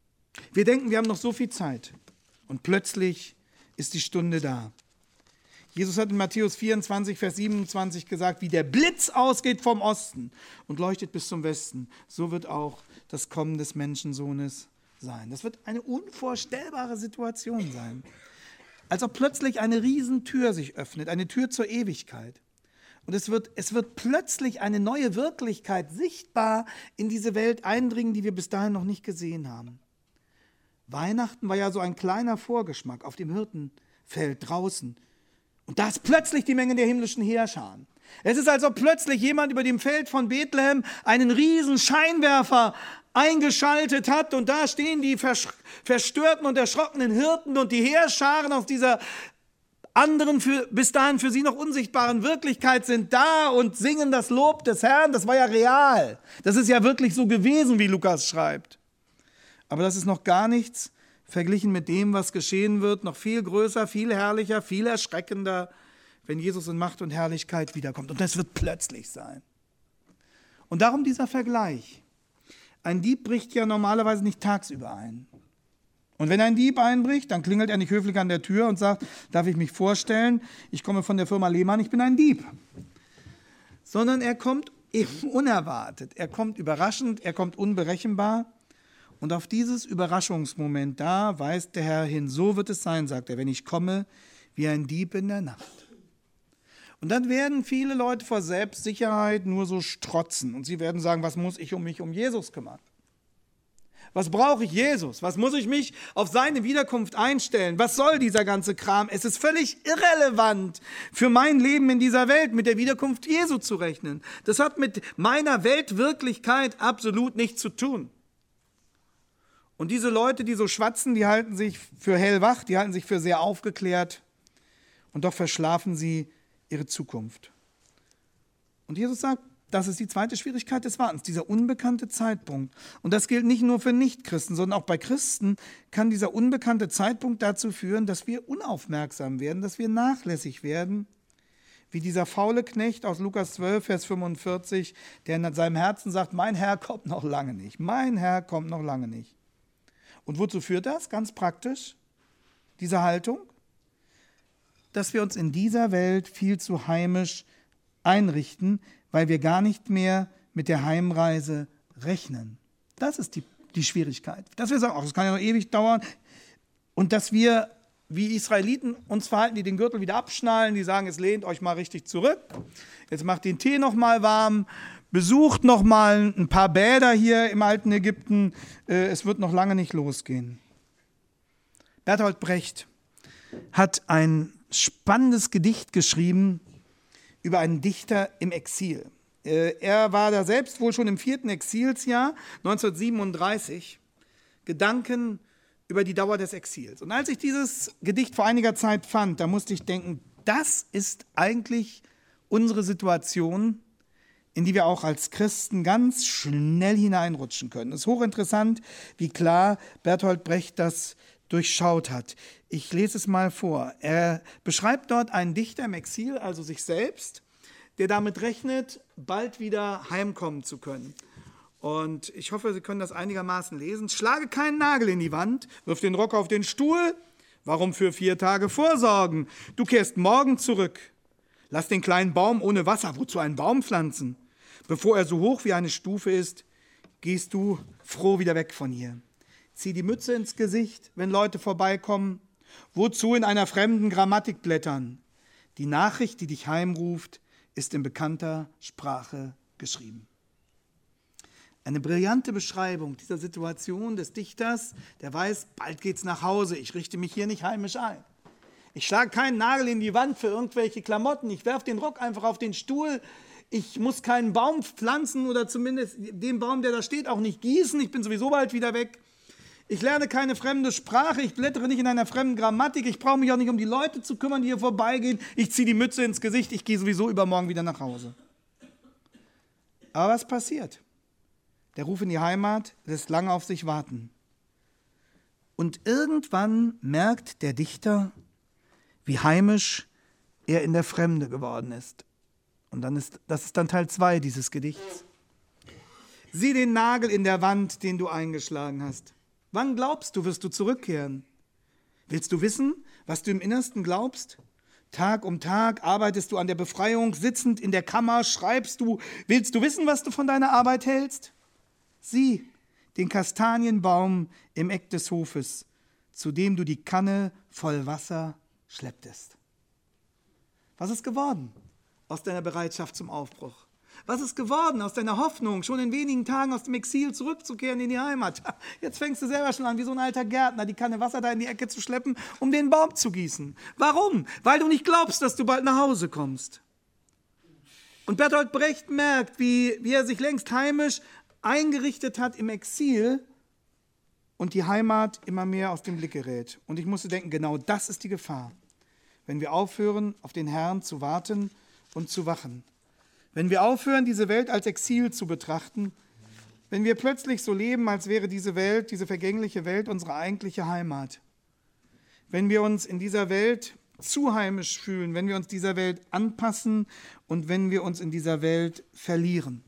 Wir denken, wir haben noch so viel Zeit und plötzlich ist die Stunde da. Jesus hat in Matthäus 24, Vers 27 gesagt, wie der Blitz ausgeht vom Osten und leuchtet bis zum Westen, so wird auch das Kommen des Menschensohnes sein. Das wird eine unvorstellbare Situation sein. Als ob plötzlich eine Riesentür sich öffnet, eine Tür zur Ewigkeit. Und es wird plötzlich eine neue Wirklichkeit sichtbar in diese Welt eindringen, die wir bis dahin noch nicht gesehen haben. Weihnachten war ja so ein kleiner Vorgeschmack auf dem Hirtenfeld draußen. Und da ist plötzlich die Menge der himmlischen Heerscharen. Es ist, als ob plötzlich jemand über dem Feld von Bethlehem einen riesen Scheinwerfer eingeschaltet hat und da stehen die verstörten und erschrockenen Hirten und die Heerscharen aus dieser anderen, bis dahin für sie noch unsichtbaren Wirklichkeit sind da und singen das Lob des Herrn. Das war ja real. Das ist ja wirklich so gewesen, wie Lukas schreibt. Aber das ist noch gar nichts verglichen mit dem, was geschehen wird, noch viel größer, viel herrlicher, viel erschreckender, wenn Jesus in Macht und Herrlichkeit wiederkommt. Und das wird plötzlich sein. Und darum dieser Vergleich. Ein Dieb bricht ja normalerweise nicht tagsüber ein. Und wenn ein Dieb einbricht, dann klingelt er nicht höflich an der Tür und sagt, darf ich mich vorstellen, ich komme von der Firma Lehmann, ich bin ein Dieb. Sondern er kommt eben unerwartet, er kommt überraschend, er kommt unberechenbar. Und auf dieses Überraschungsmoment da weist der Herr hin, so wird es sein, sagt er, wenn ich komme wie ein Dieb in der Nacht. Und dann werden viele Leute vor Selbstsicherheit nur so strotzen und sie werden sagen, was muss ich mich um Jesus kümmern? Was brauche ich Jesus? Was muss ich mich auf seine Wiederkunft einstellen? Was soll dieser ganze Kram? Es ist völlig irrelevant für mein Leben in dieser Welt, mit der Wiederkunft Jesu zu rechnen. Das hat mit meiner Weltwirklichkeit absolut nichts zu tun. Und diese Leute, die so schwatzen, die halten sich für hellwach, die halten sich für sehr aufgeklärt und doch verschlafen sie ihre Zukunft. Und Jesus sagt, das ist die zweite Schwierigkeit des Wartens, dieser unbekannte Zeitpunkt. Und das gilt nicht nur für Nichtchristen, sondern auch bei Christen kann dieser unbekannte Zeitpunkt dazu führen, dass wir unaufmerksam werden, dass wir nachlässig werden, wie dieser faule Knecht aus Lukas 12, Vers 45, der in seinem Herzen sagt, mein Herr kommt noch lange nicht, mein Herr kommt noch lange nicht. Und wozu führt das? Ganz praktisch, diese Haltung, dass wir uns in dieser Welt viel zu heimisch einrichten, weil wir gar nicht mehr mit der Heimreise rechnen. Das ist die Schwierigkeit. Dass wir sagen, ach, das kann ja noch ewig dauern. Und dass wir wie Israeliten uns verhalten, die den Gürtel wieder abschnallen, die sagen, jetzt lehnt euch mal richtig zurück, jetzt macht den Tee noch mal warm, besucht noch mal ein paar Bäder hier im alten Ägypten, es wird noch lange nicht losgehen. Bertolt Brecht hat ein spannendes Gedicht geschrieben über einen Dichter im Exil. Er war da selbst wohl schon im 4. Exilsjahr, 1937, Gedanken über die Dauer des Exils. Und als ich dieses Gedicht vor einiger Zeit fand, da musste ich denken, das ist eigentlich unsere Situation, in die wir auch als Christen ganz schnell hineinrutschen können. Es ist hochinteressant, wie klar Bertolt Brecht das durchschaut hat. Ich lese es mal vor. Er beschreibt dort einen Dichter im Exil, also sich selbst, der damit rechnet, bald wieder heimkommen zu können. Und ich hoffe, Sie können das einigermaßen lesen. Schlage keinen Nagel in die Wand, wirf den Rock auf den Stuhl. Warum für 4 Tage vorsorgen? Du kehrst morgen zurück. Lass den kleinen Baum ohne Wasser, wozu einen Baum pflanzen? Bevor er so hoch wie eine Stufe ist, gehst du froh wieder weg von hier. Zieh die Mütze ins Gesicht, wenn Leute vorbeikommen. Wozu in einer fremden Grammatik blättern? Die Nachricht, die dich heimruft, ist in bekannter Sprache geschrieben. Eine brillante Beschreibung dieser Situation des Dichters, der weiß, bald geht's nach Hause, ich richte mich hier nicht heimisch ein. Ich schlage keinen Nagel in die Wand für irgendwelche Klamotten, ich werfe den Rock einfach auf den Stuhl, ich muss keinen Baum pflanzen oder zumindest den Baum, der da steht, auch nicht gießen, ich bin sowieso bald wieder weg. Ich lerne keine fremde Sprache, ich blättere nicht in einer fremden Grammatik, ich brauche mich auch nicht um die Leute zu kümmern, die hier vorbeigehen, ich ziehe die Mütze ins Gesicht, ich gehe sowieso übermorgen wieder nach Hause. Aber was passiert? Der Ruf in die Heimat lässt lange auf sich warten. Und irgendwann merkt der Dichter, wie heimisch er in der Fremde geworden ist. Und das ist dann Teil 2 dieses Gedichts. Sieh den Nagel in der Wand, den du eingeschlagen hast. Wann glaubst du, wirst du zurückkehren? Willst du wissen, was du im Innersten glaubst? Tag um Tag arbeitest du an der Befreiung, sitzend in der Kammer schreibst du. Willst du wissen, was du von deiner Arbeit hältst? Sieh, den Kastanienbaum im Eck des Hofes, zu dem du die Kanne voll Wasser schlepptest. Was ist geworden aus deiner Bereitschaft zum Aufbruch? Was ist geworden aus deiner Hoffnung, schon in wenigen Tagen aus dem Exil zurückzukehren in die Heimat? Jetzt fängst du selber schon an, wie so ein alter Gärtner, die Kanne Wasser da in die Ecke zu schleppen, um den Baum zu gießen. Warum? Weil du nicht glaubst, dass du bald nach Hause kommst. Und Bertolt Brecht merkt, wie er sich längst heimisch eingerichtet hat im Exil und die Heimat immer mehr aus dem Blick gerät. Und ich musste denken, genau das ist die Gefahr, wenn wir aufhören, auf den Herrn zu warten und zu wachen. Wenn wir aufhören, diese Welt als Exil zu betrachten, wenn wir plötzlich so leben, als wäre diese Welt, diese vergängliche Welt, unsere eigentliche Heimat. Wenn wir uns in dieser Welt zu heimisch fühlen, wenn wir uns dieser Welt anpassen und wenn wir uns in dieser Welt verlieren.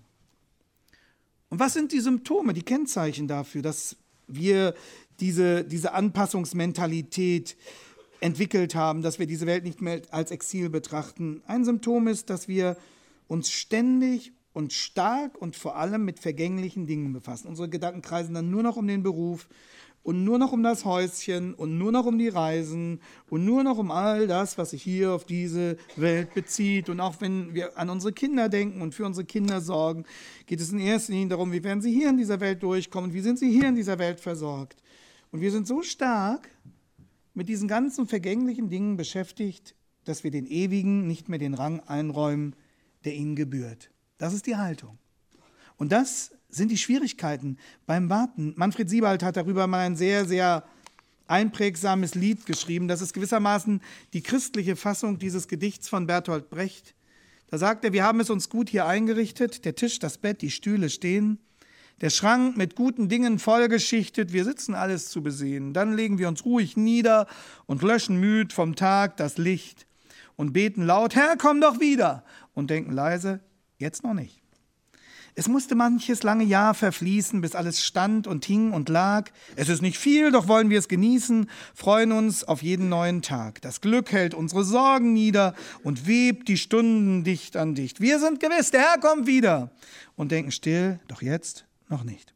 Und was sind die Symptome, die Kennzeichen dafür, dass wir diese Anpassungsmentalität entwickelt haben, dass wir diese Welt nicht mehr als Exil betrachten? Ein Symptom ist, dass wir uns ständig und stark und vor allem mit vergänglichen Dingen befassen. Unsere Gedanken kreisen dann nur noch um den Beruf und nur noch um das Häuschen und nur noch um die Reisen und nur noch um all das, was sich hier auf diese Welt bezieht. Und auch wenn wir an unsere Kinder denken und für unsere Kinder sorgen, geht es in erster Linie darum, wie werden sie hier in dieser Welt durchkommen, wie sind sie hier in dieser Welt versorgt. Und wir sind so stark mit diesen ganzen vergänglichen Dingen beschäftigt, dass wir den Ewigen nicht mehr den Rang einräumen, der ihnen gebührt. Das ist die Haltung. Und das sind die Schwierigkeiten beim Warten. Manfred Siebald hat darüber mal ein sehr, sehr einprägsames Lied geschrieben. Das ist gewissermaßen die christliche Fassung dieses Gedichts von Bertolt Brecht. Da sagt er, wir haben es uns gut hier eingerichtet, der Tisch, das Bett, die Stühle stehen, der Schrank mit guten Dingen vollgeschichtet, wir sitzen alles zu besehen. Dann legen wir uns ruhig nieder und löschen müd vom Tag das Licht und beten laut, Herr, komm doch wieder, und denken leise, jetzt noch nicht. Es musste manches lange Jahr verfließen, bis alles stand und hing und lag. Es ist nicht viel, doch wollen wir es genießen, freuen uns auf jeden neuen Tag. Das Glück hält unsere Sorgen nieder und webt die Stunden dicht an dicht. Wir sind gewiss, der Herr kommt wieder, und denken still, doch jetzt noch nicht.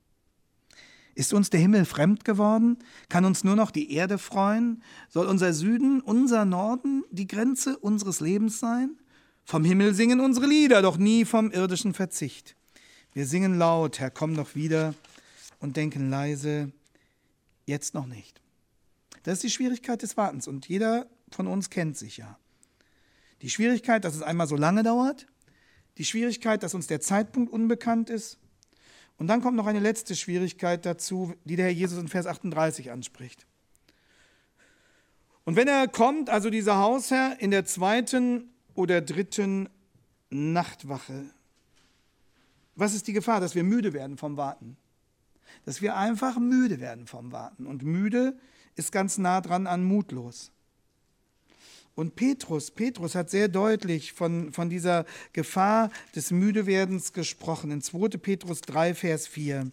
Ist uns der Himmel fremd geworden? Kann uns nur noch die Erde freuen? Soll unser Süden, unser Norden die Grenze unseres Lebens sein? Vom Himmel singen unsere Lieder, doch nie vom irdischen Verzicht. Wir singen laut, Herr, komm doch wieder, und denken leise, jetzt noch nicht. Das ist die Schwierigkeit des Wartens und jeder von uns kennt sich ja. Die Schwierigkeit, dass es einmal so lange dauert, die Schwierigkeit, dass uns der Zeitpunkt unbekannt ist, und dann kommt noch eine letzte Schwierigkeit dazu, die der Herr Jesus in Vers 38 anspricht. Und wenn er kommt, also dieser Hausherr, in der 2. oder 3. Nachtwache, was ist die Gefahr? Dass wir müde werden vom Warten. Dass wir einfach müde werden vom Warten. Und müde ist ganz nah dran an mutlos. Und Petrus hat sehr deutlich von dieser Gefahr des Müdewerdens gesprochen. In 2. Petrus 3, Vers 4.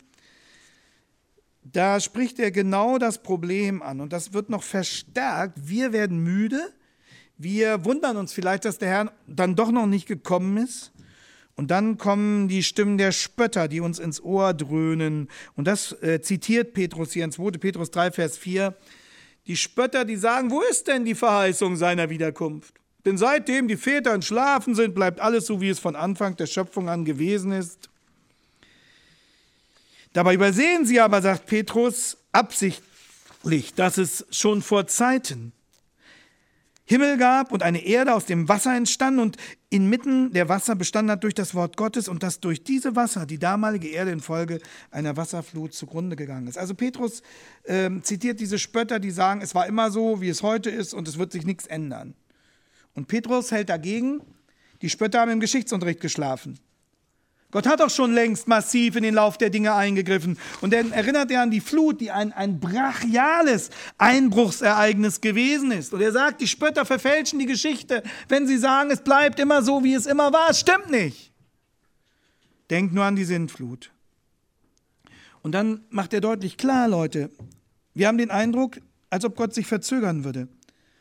Da spricht er genau das Problem an. Und das wird noch verstärkt. Wir werden müde. Wir wundern uns vielleicht, dass der Herr dann doch noch nicht gekommen ist. Und dann kommen die Stimmen der Spötter, die uns ins Ohr dröhnen. Und das zitiert Petrus hier in 2. Petrus 3, Vers 4. Die Spötter, die sagen, wo ist denn die Verheißung seiner Wiederkunft? Denn seitdem die Väter entschlafen sind, bleibt alles so, wie es von Anfang der Schöpfung an gewesen ist. Dabei übersehen sie aber, sagt Petrus, absichtlich, dass es schon vor Zeiten Himmel gab und eine Erde aus dem Wasser entstand und inmitten der Wasser bestanden hat durch das Wort Gottes und dass durch diese Wasser die damalige Erde infolge einer Wasserflut zugrunde gegangen ist. Also Petrus zitiert diese Spötter, die sagen, es war immer so, wie es heute ist und es wird sich nichts ändern. Und Petrus hält dagegen, die Spötter haben im Geschichtsunterricht geschlafen. Gott hat doch schon längst massiv in den Lauf der Dinge eingegriffen. Und dann erinnert er an die Flut, die ein brachiales Einbruchsereignis gewesen ist. Und er sagt, die Spötter verfälschen die Geschichte, wenn sie sagen, es bleibt immer so, wie es immer war. Es stimmt nicht. Denkt nur an die Sintflut. Und dann macht er deutlich klar, Leute, wir haben den Eindruck, als ob Gott sich verzögern würde.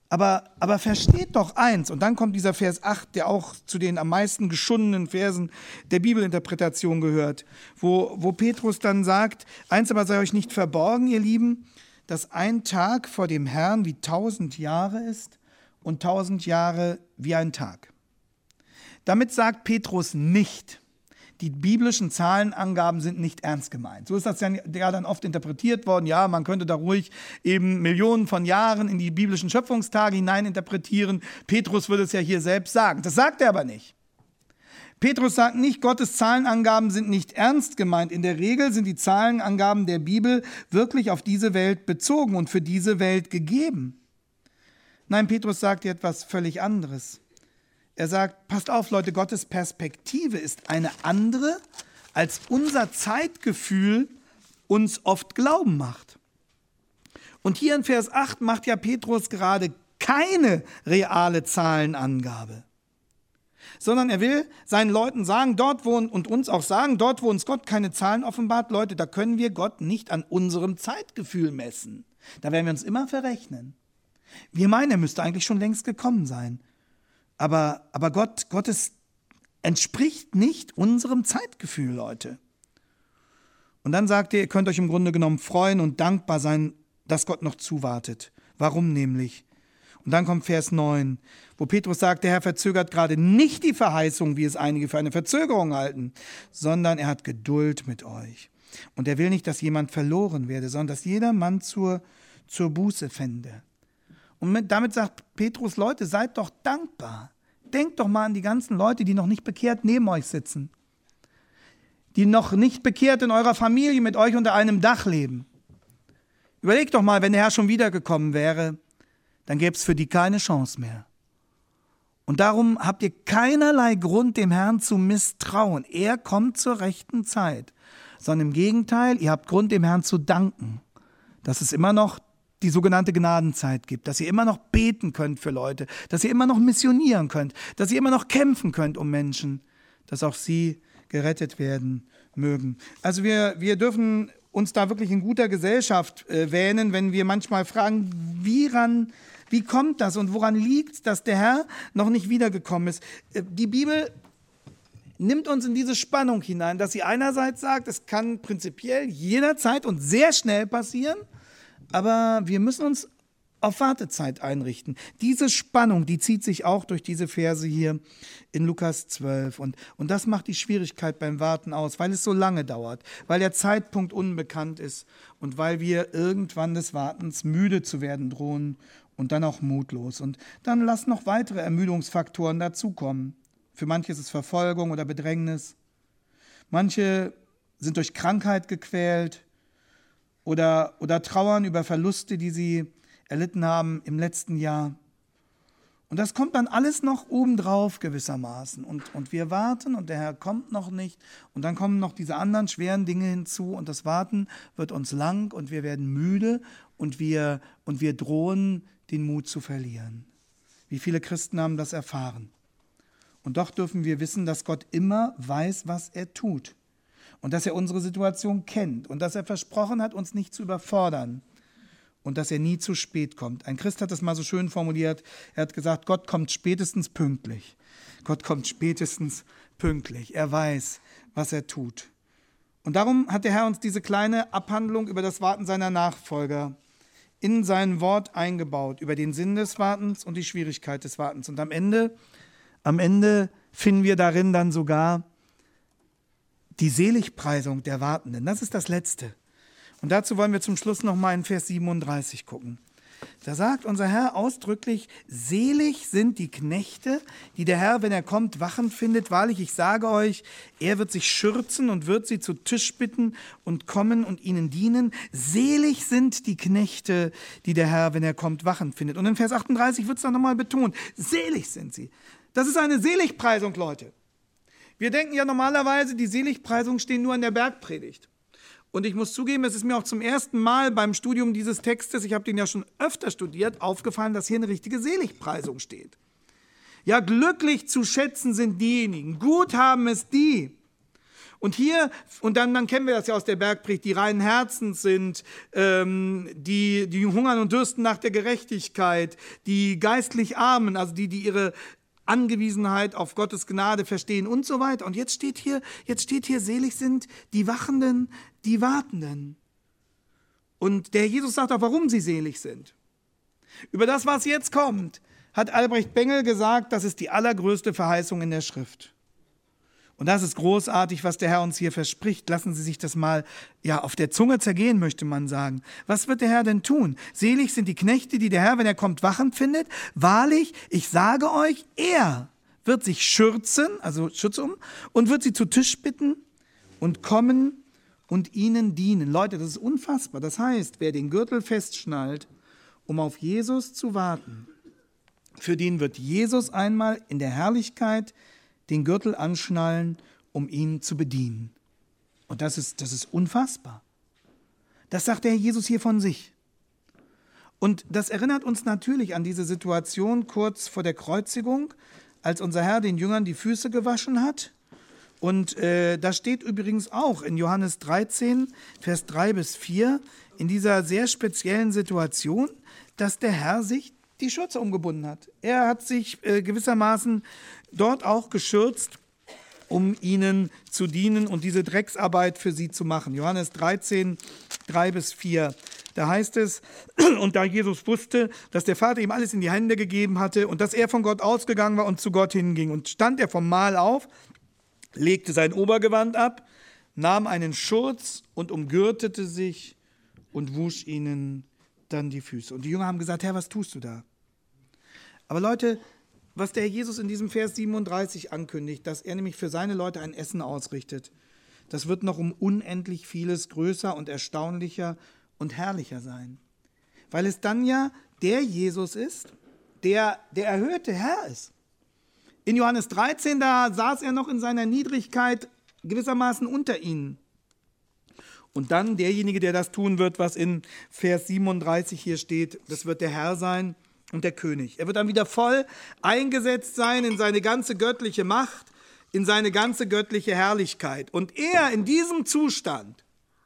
Aber versteht doch eins, und dann kommt dieser Vers 8, der auch zu den am meisten geschundenen Versen der Bibelinterpretation gehört, wo Petrus dann sagt, eins aber sei euch nicht verborgen, ihr Lieben, dass ein Tag vor dem Herrn wie 1000 Jahre ist und 1000 Jahre wie ein Tag. Damit sagt Petrus nicht, die biblischen Zahlenangaben sind nicht ernst gemeint. So ist das ja dann oft interpretiert worden. Ja, man könnte da ruhig eben Millionen von Jahren in die biblischen Schöpfungstage hinein interpretieren. Petrus würde es ja hier selbst sagen. Das sagt er aber nicht. Petrus sagt nicht, Gottes Zahlenangaben sind nicht ernst gemeint. In der Regel sind die Zahlenangaben der Bibel wirklich auf diese Welt bezogen und für diese Welt gegeben. Nein, Petrus sagt hier etwas völlig anderes. Er sagt, passt auf, Leute, Gottes Perspektive ist eine andere, als unser Zeitgefühl uns oft glauben macht. Und hier in Vers 8 macht ja Petrus gerade keine reale Zahlenangabe, sondern er will seinen Leuten sagen, und uns auch sagen, dort, wo uns Gott keine Zahlen offenbart, Leute, da können wir Gott nicht an unserem Zeitgefühl messen. Da werden wir uns immer verrechnen. Wir meinen, er müsste eigentlich schon längst gekommen sein. Aber Gottes entspricht nicht unserem Zeitgefühl, Leute. Und dann sagt er, ihr könnt euch im Grunde genommen freuen und dankbar sein, dass Gott noch zuwartet. Warum nämlich? Und dann kommt Vers 9, wo Petrus sagt, der Herr verzögert gerade nicht die Verheißung, wie es einige für eine Verzögerung halten, sondern er hat Geduld mit euch. Und er will nicht, dass jemand verloren werde, sondern dass jeder Mann zur Buße fände. Und damit sagt Petrus, Leute, seid doch dankbar. Denkt doch mal an die ganzen Leute, die noch nicht bekehrt neben euch sitzen. Die noch nicht bekehrt in eurer Familie mit euch unter einem Dach leben. Überlegt doch mal, wenn der Herr schon wiedergekommen wäre, dann gäbe es für die keine Chance mehr. Und darum habt ihr keinerlei Grund, dem Herrn zu misstrauen. Er kommt zur rechten Zeit. Sondern im Gegenteil, ihr habt Grund, dem Herrn zu danken, dass es immer noch die sogenannte Gnadenzeit gibt, dass ihr immer noch beten könnt für Leute, dass ihr immer noch missionieren könnt, dass ihr immer noch kämpfen könnt um Menschen, dass auch sie gerettet werden mögen. Also wir dürfen uns da wirklich in guter Gesellschaft wähnen, wenn wir manchmal fragen, wie kommt das und woran liegt es, dass der Herr noch nicht wiedergekommen ist? Die Bibel nimmt uns in diese Spannung hinein, dass sie einerseits sagt, es kann prinzipiell jederzeit und sehr schnell passieren, aber wir müssen uns auf Wartezeit einrichten. Diese Spannung, die zieht sich auch durch diese Verse hier in Lukas 12. Und das macht die Schwierigkeit beim Warten aus, weil es so lange dauert, weil der Zeitpunkt unbekannt ist und weil wir irgendwann des Wartens müde zu werden drohen und dann auch mutlos. Und dann lassen noch weitere Ermüdungsfaktoren dazukommen. Für manche ist es Verfolgung oder Bedrängnis. Manche sind durch Krankheit gequält, oder trauern über Verluste, die sie erlitten haben im letzten Jahr. Und das kommt dann alles noch obendrauf gewissermaßen. Und wir warten und der Herr kommt noch nicht. Und dann kommen noch diese anderen schweren Dinge hinzu. Und das Warten wird uns lang und wir werden müde und wir drohen, den Mut zu verlieren. Wie viele Christen haben das erfahren? Und doch dürfen wir wissen, dass Gott immer weiß, was er tut. Und dass er unsere Situation kennt und dass er versprochen hat, uns nicht zu überfordern und dass er nie zu spät kommt. Ein Christ hat das mal so schön formuliert, er hat gesagt, Gott kommt spätestens pünktlich. Gott kommt spätestens pünktlich. Er weiß, was er tut. Und darum hat der Herr uns diese kleine Abhandlung über das Warten seiner Nachfolger in sein Wort eingebaut, über den Sinn des Wartens und die Schwierigkeit des Wartens. Und am Ende finden wir darin dann sogar die Seligpreisung der Wartenden. Das ist das Letzte. Und dazu wollen wir zum Schluss noch mal in Vers 37 gucken. Da sagt unser Herr ausdrücklich, selig sind die Knechte, die der Herr, wenn er kommt, wachend findet. Wahrlich, ich sage euch, er wird sich schürzen und wird sie zu Tisch bitten und kommen und ihnen dienen. Selig sind die Knechte, die der Herr, wenn er kommt, wachend findet. Und in Vers 38 wird es dann nochmal betont, selig sind sie. Das ist eine Seligpreisung, Leute. Wir denken ja normalerweise, die Seligpreisungen stehen nur in der Bergpredigt. Und ich muss zugeben, es ist mir auch zum ersten Mal beim Studium dieses Textes, ich habe den ja schon öfter studiert, aufgefallen, dass hier eine richtige Seligpreisung steht. Ja, glücklich zu schätzen sind diejenigen, gut haben es die. Und hier, und dann kennen wir das ja aus der Bergpredigt, die reinen Herzens sind, die hungern und dürsten nach der Gerechtigkeit, die geistlich Armen, also die ihre Angewiesenheit auf Gottes Gnade verstehen und so weiter. Und jetzt steht hier, selig sind die Wachenden, die Wartenden. Und der Jesus sagt auch, warum sie selig sind. Über das, was jetzt kommt, hat Albrecht Bengel gesagt, das ist die allergrößte Verheißung in der Schrift. Und das ist großartig, was der Herr uns hier verspricht. Lassen Sie sich das mal auf der Zunge zergehen, möchte man sagen. Was wird der Herr denn tun? Selig sind die Knechte, die der Herr, wenn er kommt, wachend findet. Wahrlich, ich sage euch, er wird sich schürzen, also Schürze um, und wird sie zu Tisch bitten und kommen und ihnen dienen. Leute, das ist unfassbar. Das heißt, wer den Gürtel festschnallt, um auf Jesus zu warten, für den wird Jesus einmal in der Herrlichkeit den Gürtel anschnallen, um ihn zu bedienen. Und das ist unfassbar. Das sagt der Herr Jesus hier von sich. Und das erinnert uns natürlich an diese Situation kurz vor der Kreuzigung, als unser Herr den Jüngern die Füße gewaschen hat. Und da steht übrigens auch in Johannes 13, Vers 3-4, in dieser sehr speziellen Situation, dass der Herr sich die Schürze umgebunden hat. Er hat sich gewissermaßen dort auch geschürzt, um ihnen zu dienen und diese Drecksarbeit für sie zu machen. Johannes 13, 3-4. Da heißt es, und da Jesus wusste, dass der Vater ihm alles in die Hände gegeben hatte und dass er von Gott ausgegangen war und zu Gott hinging. Und stand er vom Mahl auf, legte sein Obergewand ab, nahm einen Schurz und umgürtete sich und wusch ihnen dann die Füße. Und die Jünger haben gesagt, Herr, was tust du da? Aber Leute, was der Herr Jesus in diesem Vers 37 ankündigt, dass er nämlich für seine Leute ein Essen ausrichtet, das wird noch um unendlich vieles größer und erstaunlicher und herrlicher sein. Weil es dann ja der Jesus ist, der erhöhte Herr ist. In Johannes 13, da saß er noch in seiner Niedrigkeit gewissermaßen unter ihnen. Und dann derjenige, der das tun wird, was in Vers 37 hier steht, das wird der Herr sein und der König. Er wird dann wieder voll eingesetzt sein in seine ganze göttliche Macht, in seine ganze göttliche Herrlichkeit. Und er in diesem Zustand,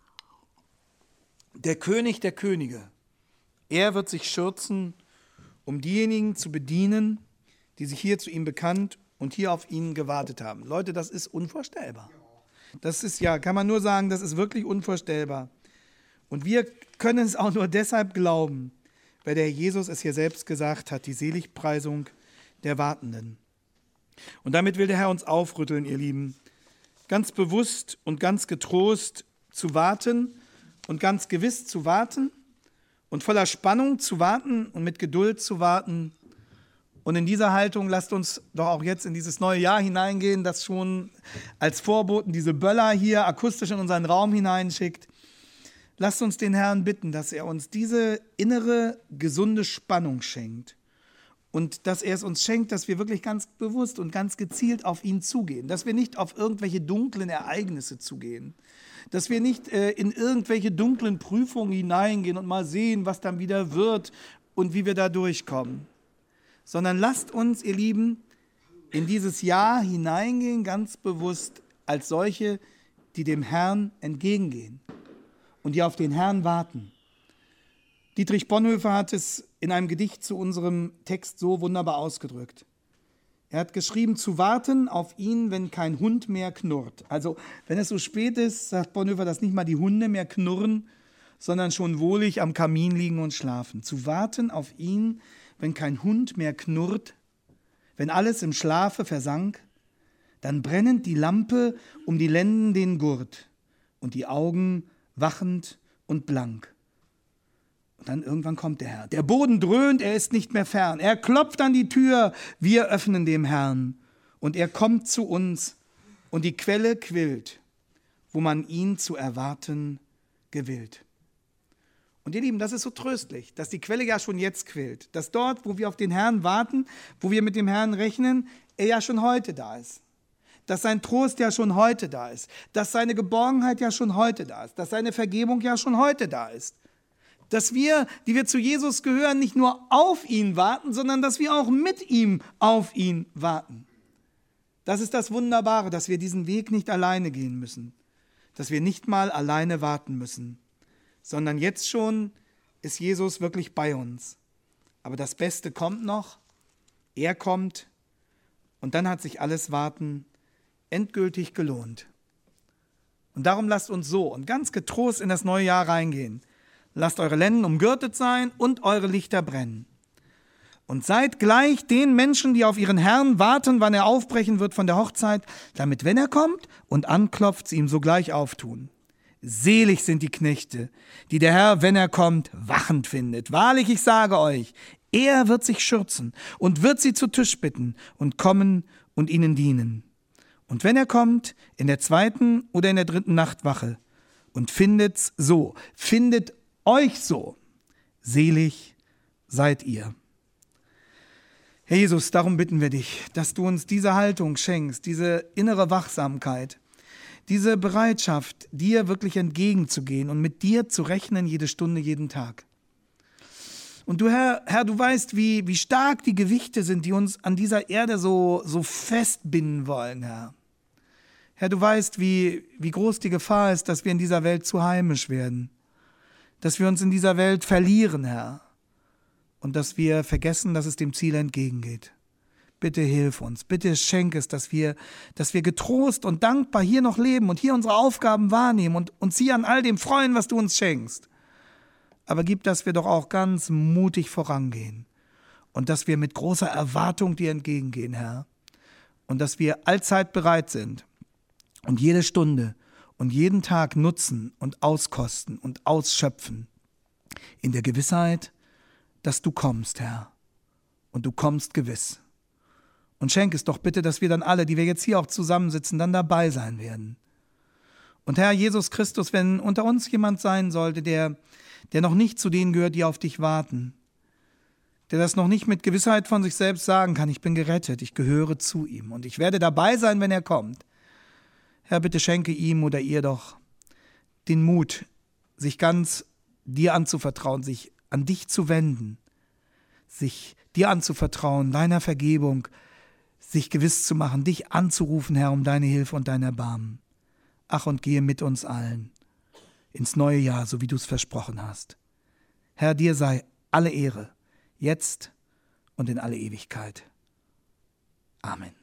der König der Könige, er wird sich schürzen, um diejenigen zu bedienen, die sich hier zu ihm bekannt und hier auf ihn gewartet haben. Leute, das ist unvorstellbar. Das ist kann man nur sagen, das ist wirklich unvorstellbar. Und wir können es auch nur deshalb glauben, weil der Herr Jesus es hier selbst gesagt hat, die Seligpreisung der Wartenden. Und damit will der Herr uns aufrütteln, ihr Lieben, ganz bewusst und ganz getrost zu warten und ganz gewiss zu warten und voller Spannung zu warten und mit Geduld zu warten. Und in dieser Haltung lasst uns doch auch jetzt in dieses neue Jahr hineingehen, das schon als Vorboten diese Böller hier akustisch in unseren Raum hineinschickt. Lasst uns den Herrn bitten, dass er uns diese innere, gesunde Spannung schenkt und dass er es uns schenkt, dass wir wirklich ganz bewusst und ganz gezielt auf ihn zugehen, dass wir nicht auf irgendwelche dunklen Ereignisse zugehen, dass wir nicht in irgendwelche dunklen Prüfungen hineingehen und mal sehen, was dann wieder wird und wie wir da durchkommen, sondern lasst uns, ihr Lieben, in dieses Jahr hineingehen, ganz bewusst als solche, die dem Herrn entgegengehen und die auf den Herrn warten. Dietrich Bonhoeffer hat es in einem Gedicht zu unserem Text so wunderbar ausgedrückt. Er hat geschrieben, zu warten auf ihn, wenn kein Hund mehr knurrt. Also, wenn es so spät ist, sagt Bonhoeffer, dass nicht mal die Hunde mehr knurren, sondern schon wohlig am Kamin liegen und schlafen. Zu warten auf ihn, wenn kein Hund mehr knurrt, wenn alles im Schlafe versank, dann brennend die Lampe um die Lenden den Gurt und die Augen wachend und blank. Und dann irgendwann kommt der Herr. Der Boden dröhnt, er ist nicht mehr fern. Er klopft an die Tür, wir öffnen dem Herrn. Und er kommt zu uns und die Quelle quillt, wo man ihn zu erwarten gewillt. Und ihr Lieben, das ist so tröstlich, dass die Quelle ja schon jetzt quillt. Dass dort, wo wir auf den Herrn warten, wo wir mit dem Herrn rechnen, er ja schon heute da ist. Dass sein Trost ja schon heute da ist. Dass seine Geborgenheit ja schon heute da ist. Dass seine Vergebung ja schon heute da ist. Dass wir, die wir zu Jesus gehören, nicht nur auf ihn warten, sondern dass wir auch mit ihm auf ihn warten. Das ist das Wunderbare, dass wir diesen Weg nicht alleine gehen müssen, dass wir nicht mal alleine warten müssen, sondern jetzt schon ist Jesus wirklich bei uns. Aber das Beste kommt noch, er kommt und dann hat sich alles Warten endgültig gelohnt. Und darum lasst uns so und ganz getrost in das neue Jahr reingehen. Lasst eure Lenden umgürtet sein und eure Lichter brennen. Und seid gleich den Menschen, die auf ihren Herrn warten, wann er aufbrechen wird von der Hochzeit, damit, wenn er kommt und anklopft, sie ihm sogleich auftun. Selig sind die Knechte, die der Herr, wenn er kommt, wachend findet. Wahrlich, ich sage euch, er wird sich schürzen und wird sie zu Tisch bitten und kommen und ihnen dienen. Und wenn er kommt, in der 2. oder in der 3. Nachtwache und findet euch so, selig seid ihr. Herr Jesus, darum bitten wir dich, dass du uns diese Haltung schenkst, diese innere Wachsamkeit, diese Bereitschaft, dir wirklich entgegenzugehen und mit dir zu rechnen, jede Stunde, jeden Tag. Und du, Herr, du weißt, wie stark die Gewichte sind, die uns an dieser Erde so festbinden wollen, Herr. Herr, du weißt, wie groß die Gefahr ist, dass wir in dieser Welt zu heimisch werden, dass wir uns in dieser Welt verlieren, Herr, und dass wir vergessen, dass es dem Ziel entgegengeht. Bitte hilf uns, bitte schenk es, dass wir getrost und dankbar hier noch leben und hier unsere Aufgaben wahrnehmen und uns hier an all dem freuen, was du uns schenkst. Aber gib, dass wir doch auch ganz mutig vorangehen und dass wir mit großer Erwartung dir entgegengehen, Herr, und dass wir allzeit bereit sind und jede Stunde und jeden Tag nutzen und auskosten und ausschöpfen in der Gewissheit, dass du kommst, Herr, und du kommst gewiss. Und schenk es doch bitte, dass wir dann alle, die wir jetzt hier auch zusammensitzen, dann dabei sein werden. Und Herr Jesus Christus, wenn unter uns jemand sein sollte, der noch nicht zu denen gehört, die auf dich warten, der das noch nicht mit Gewissheit von sich selbst sagen kann, ich bin gerettet, ich gehöre zu ihm und ich werde dabei sein, wenn er kommt. Herr, bitte schenke ihm oder ihr doch den Mut, sich ganz dir anzuvertrauen, sich an dich zu wenden, sich dir anzuvertrauen, deiner Vergebung, sich gewiss zu machen, dich anzurufen, Herr, um deine Hilfe und dein Erbarmen. Ach, und gehe mit uns allen ins neue Jahr, so wie du es versprochen hast. Herr, dir sei alle Ehre, jetzt und in alle Ewigkeit. Amen.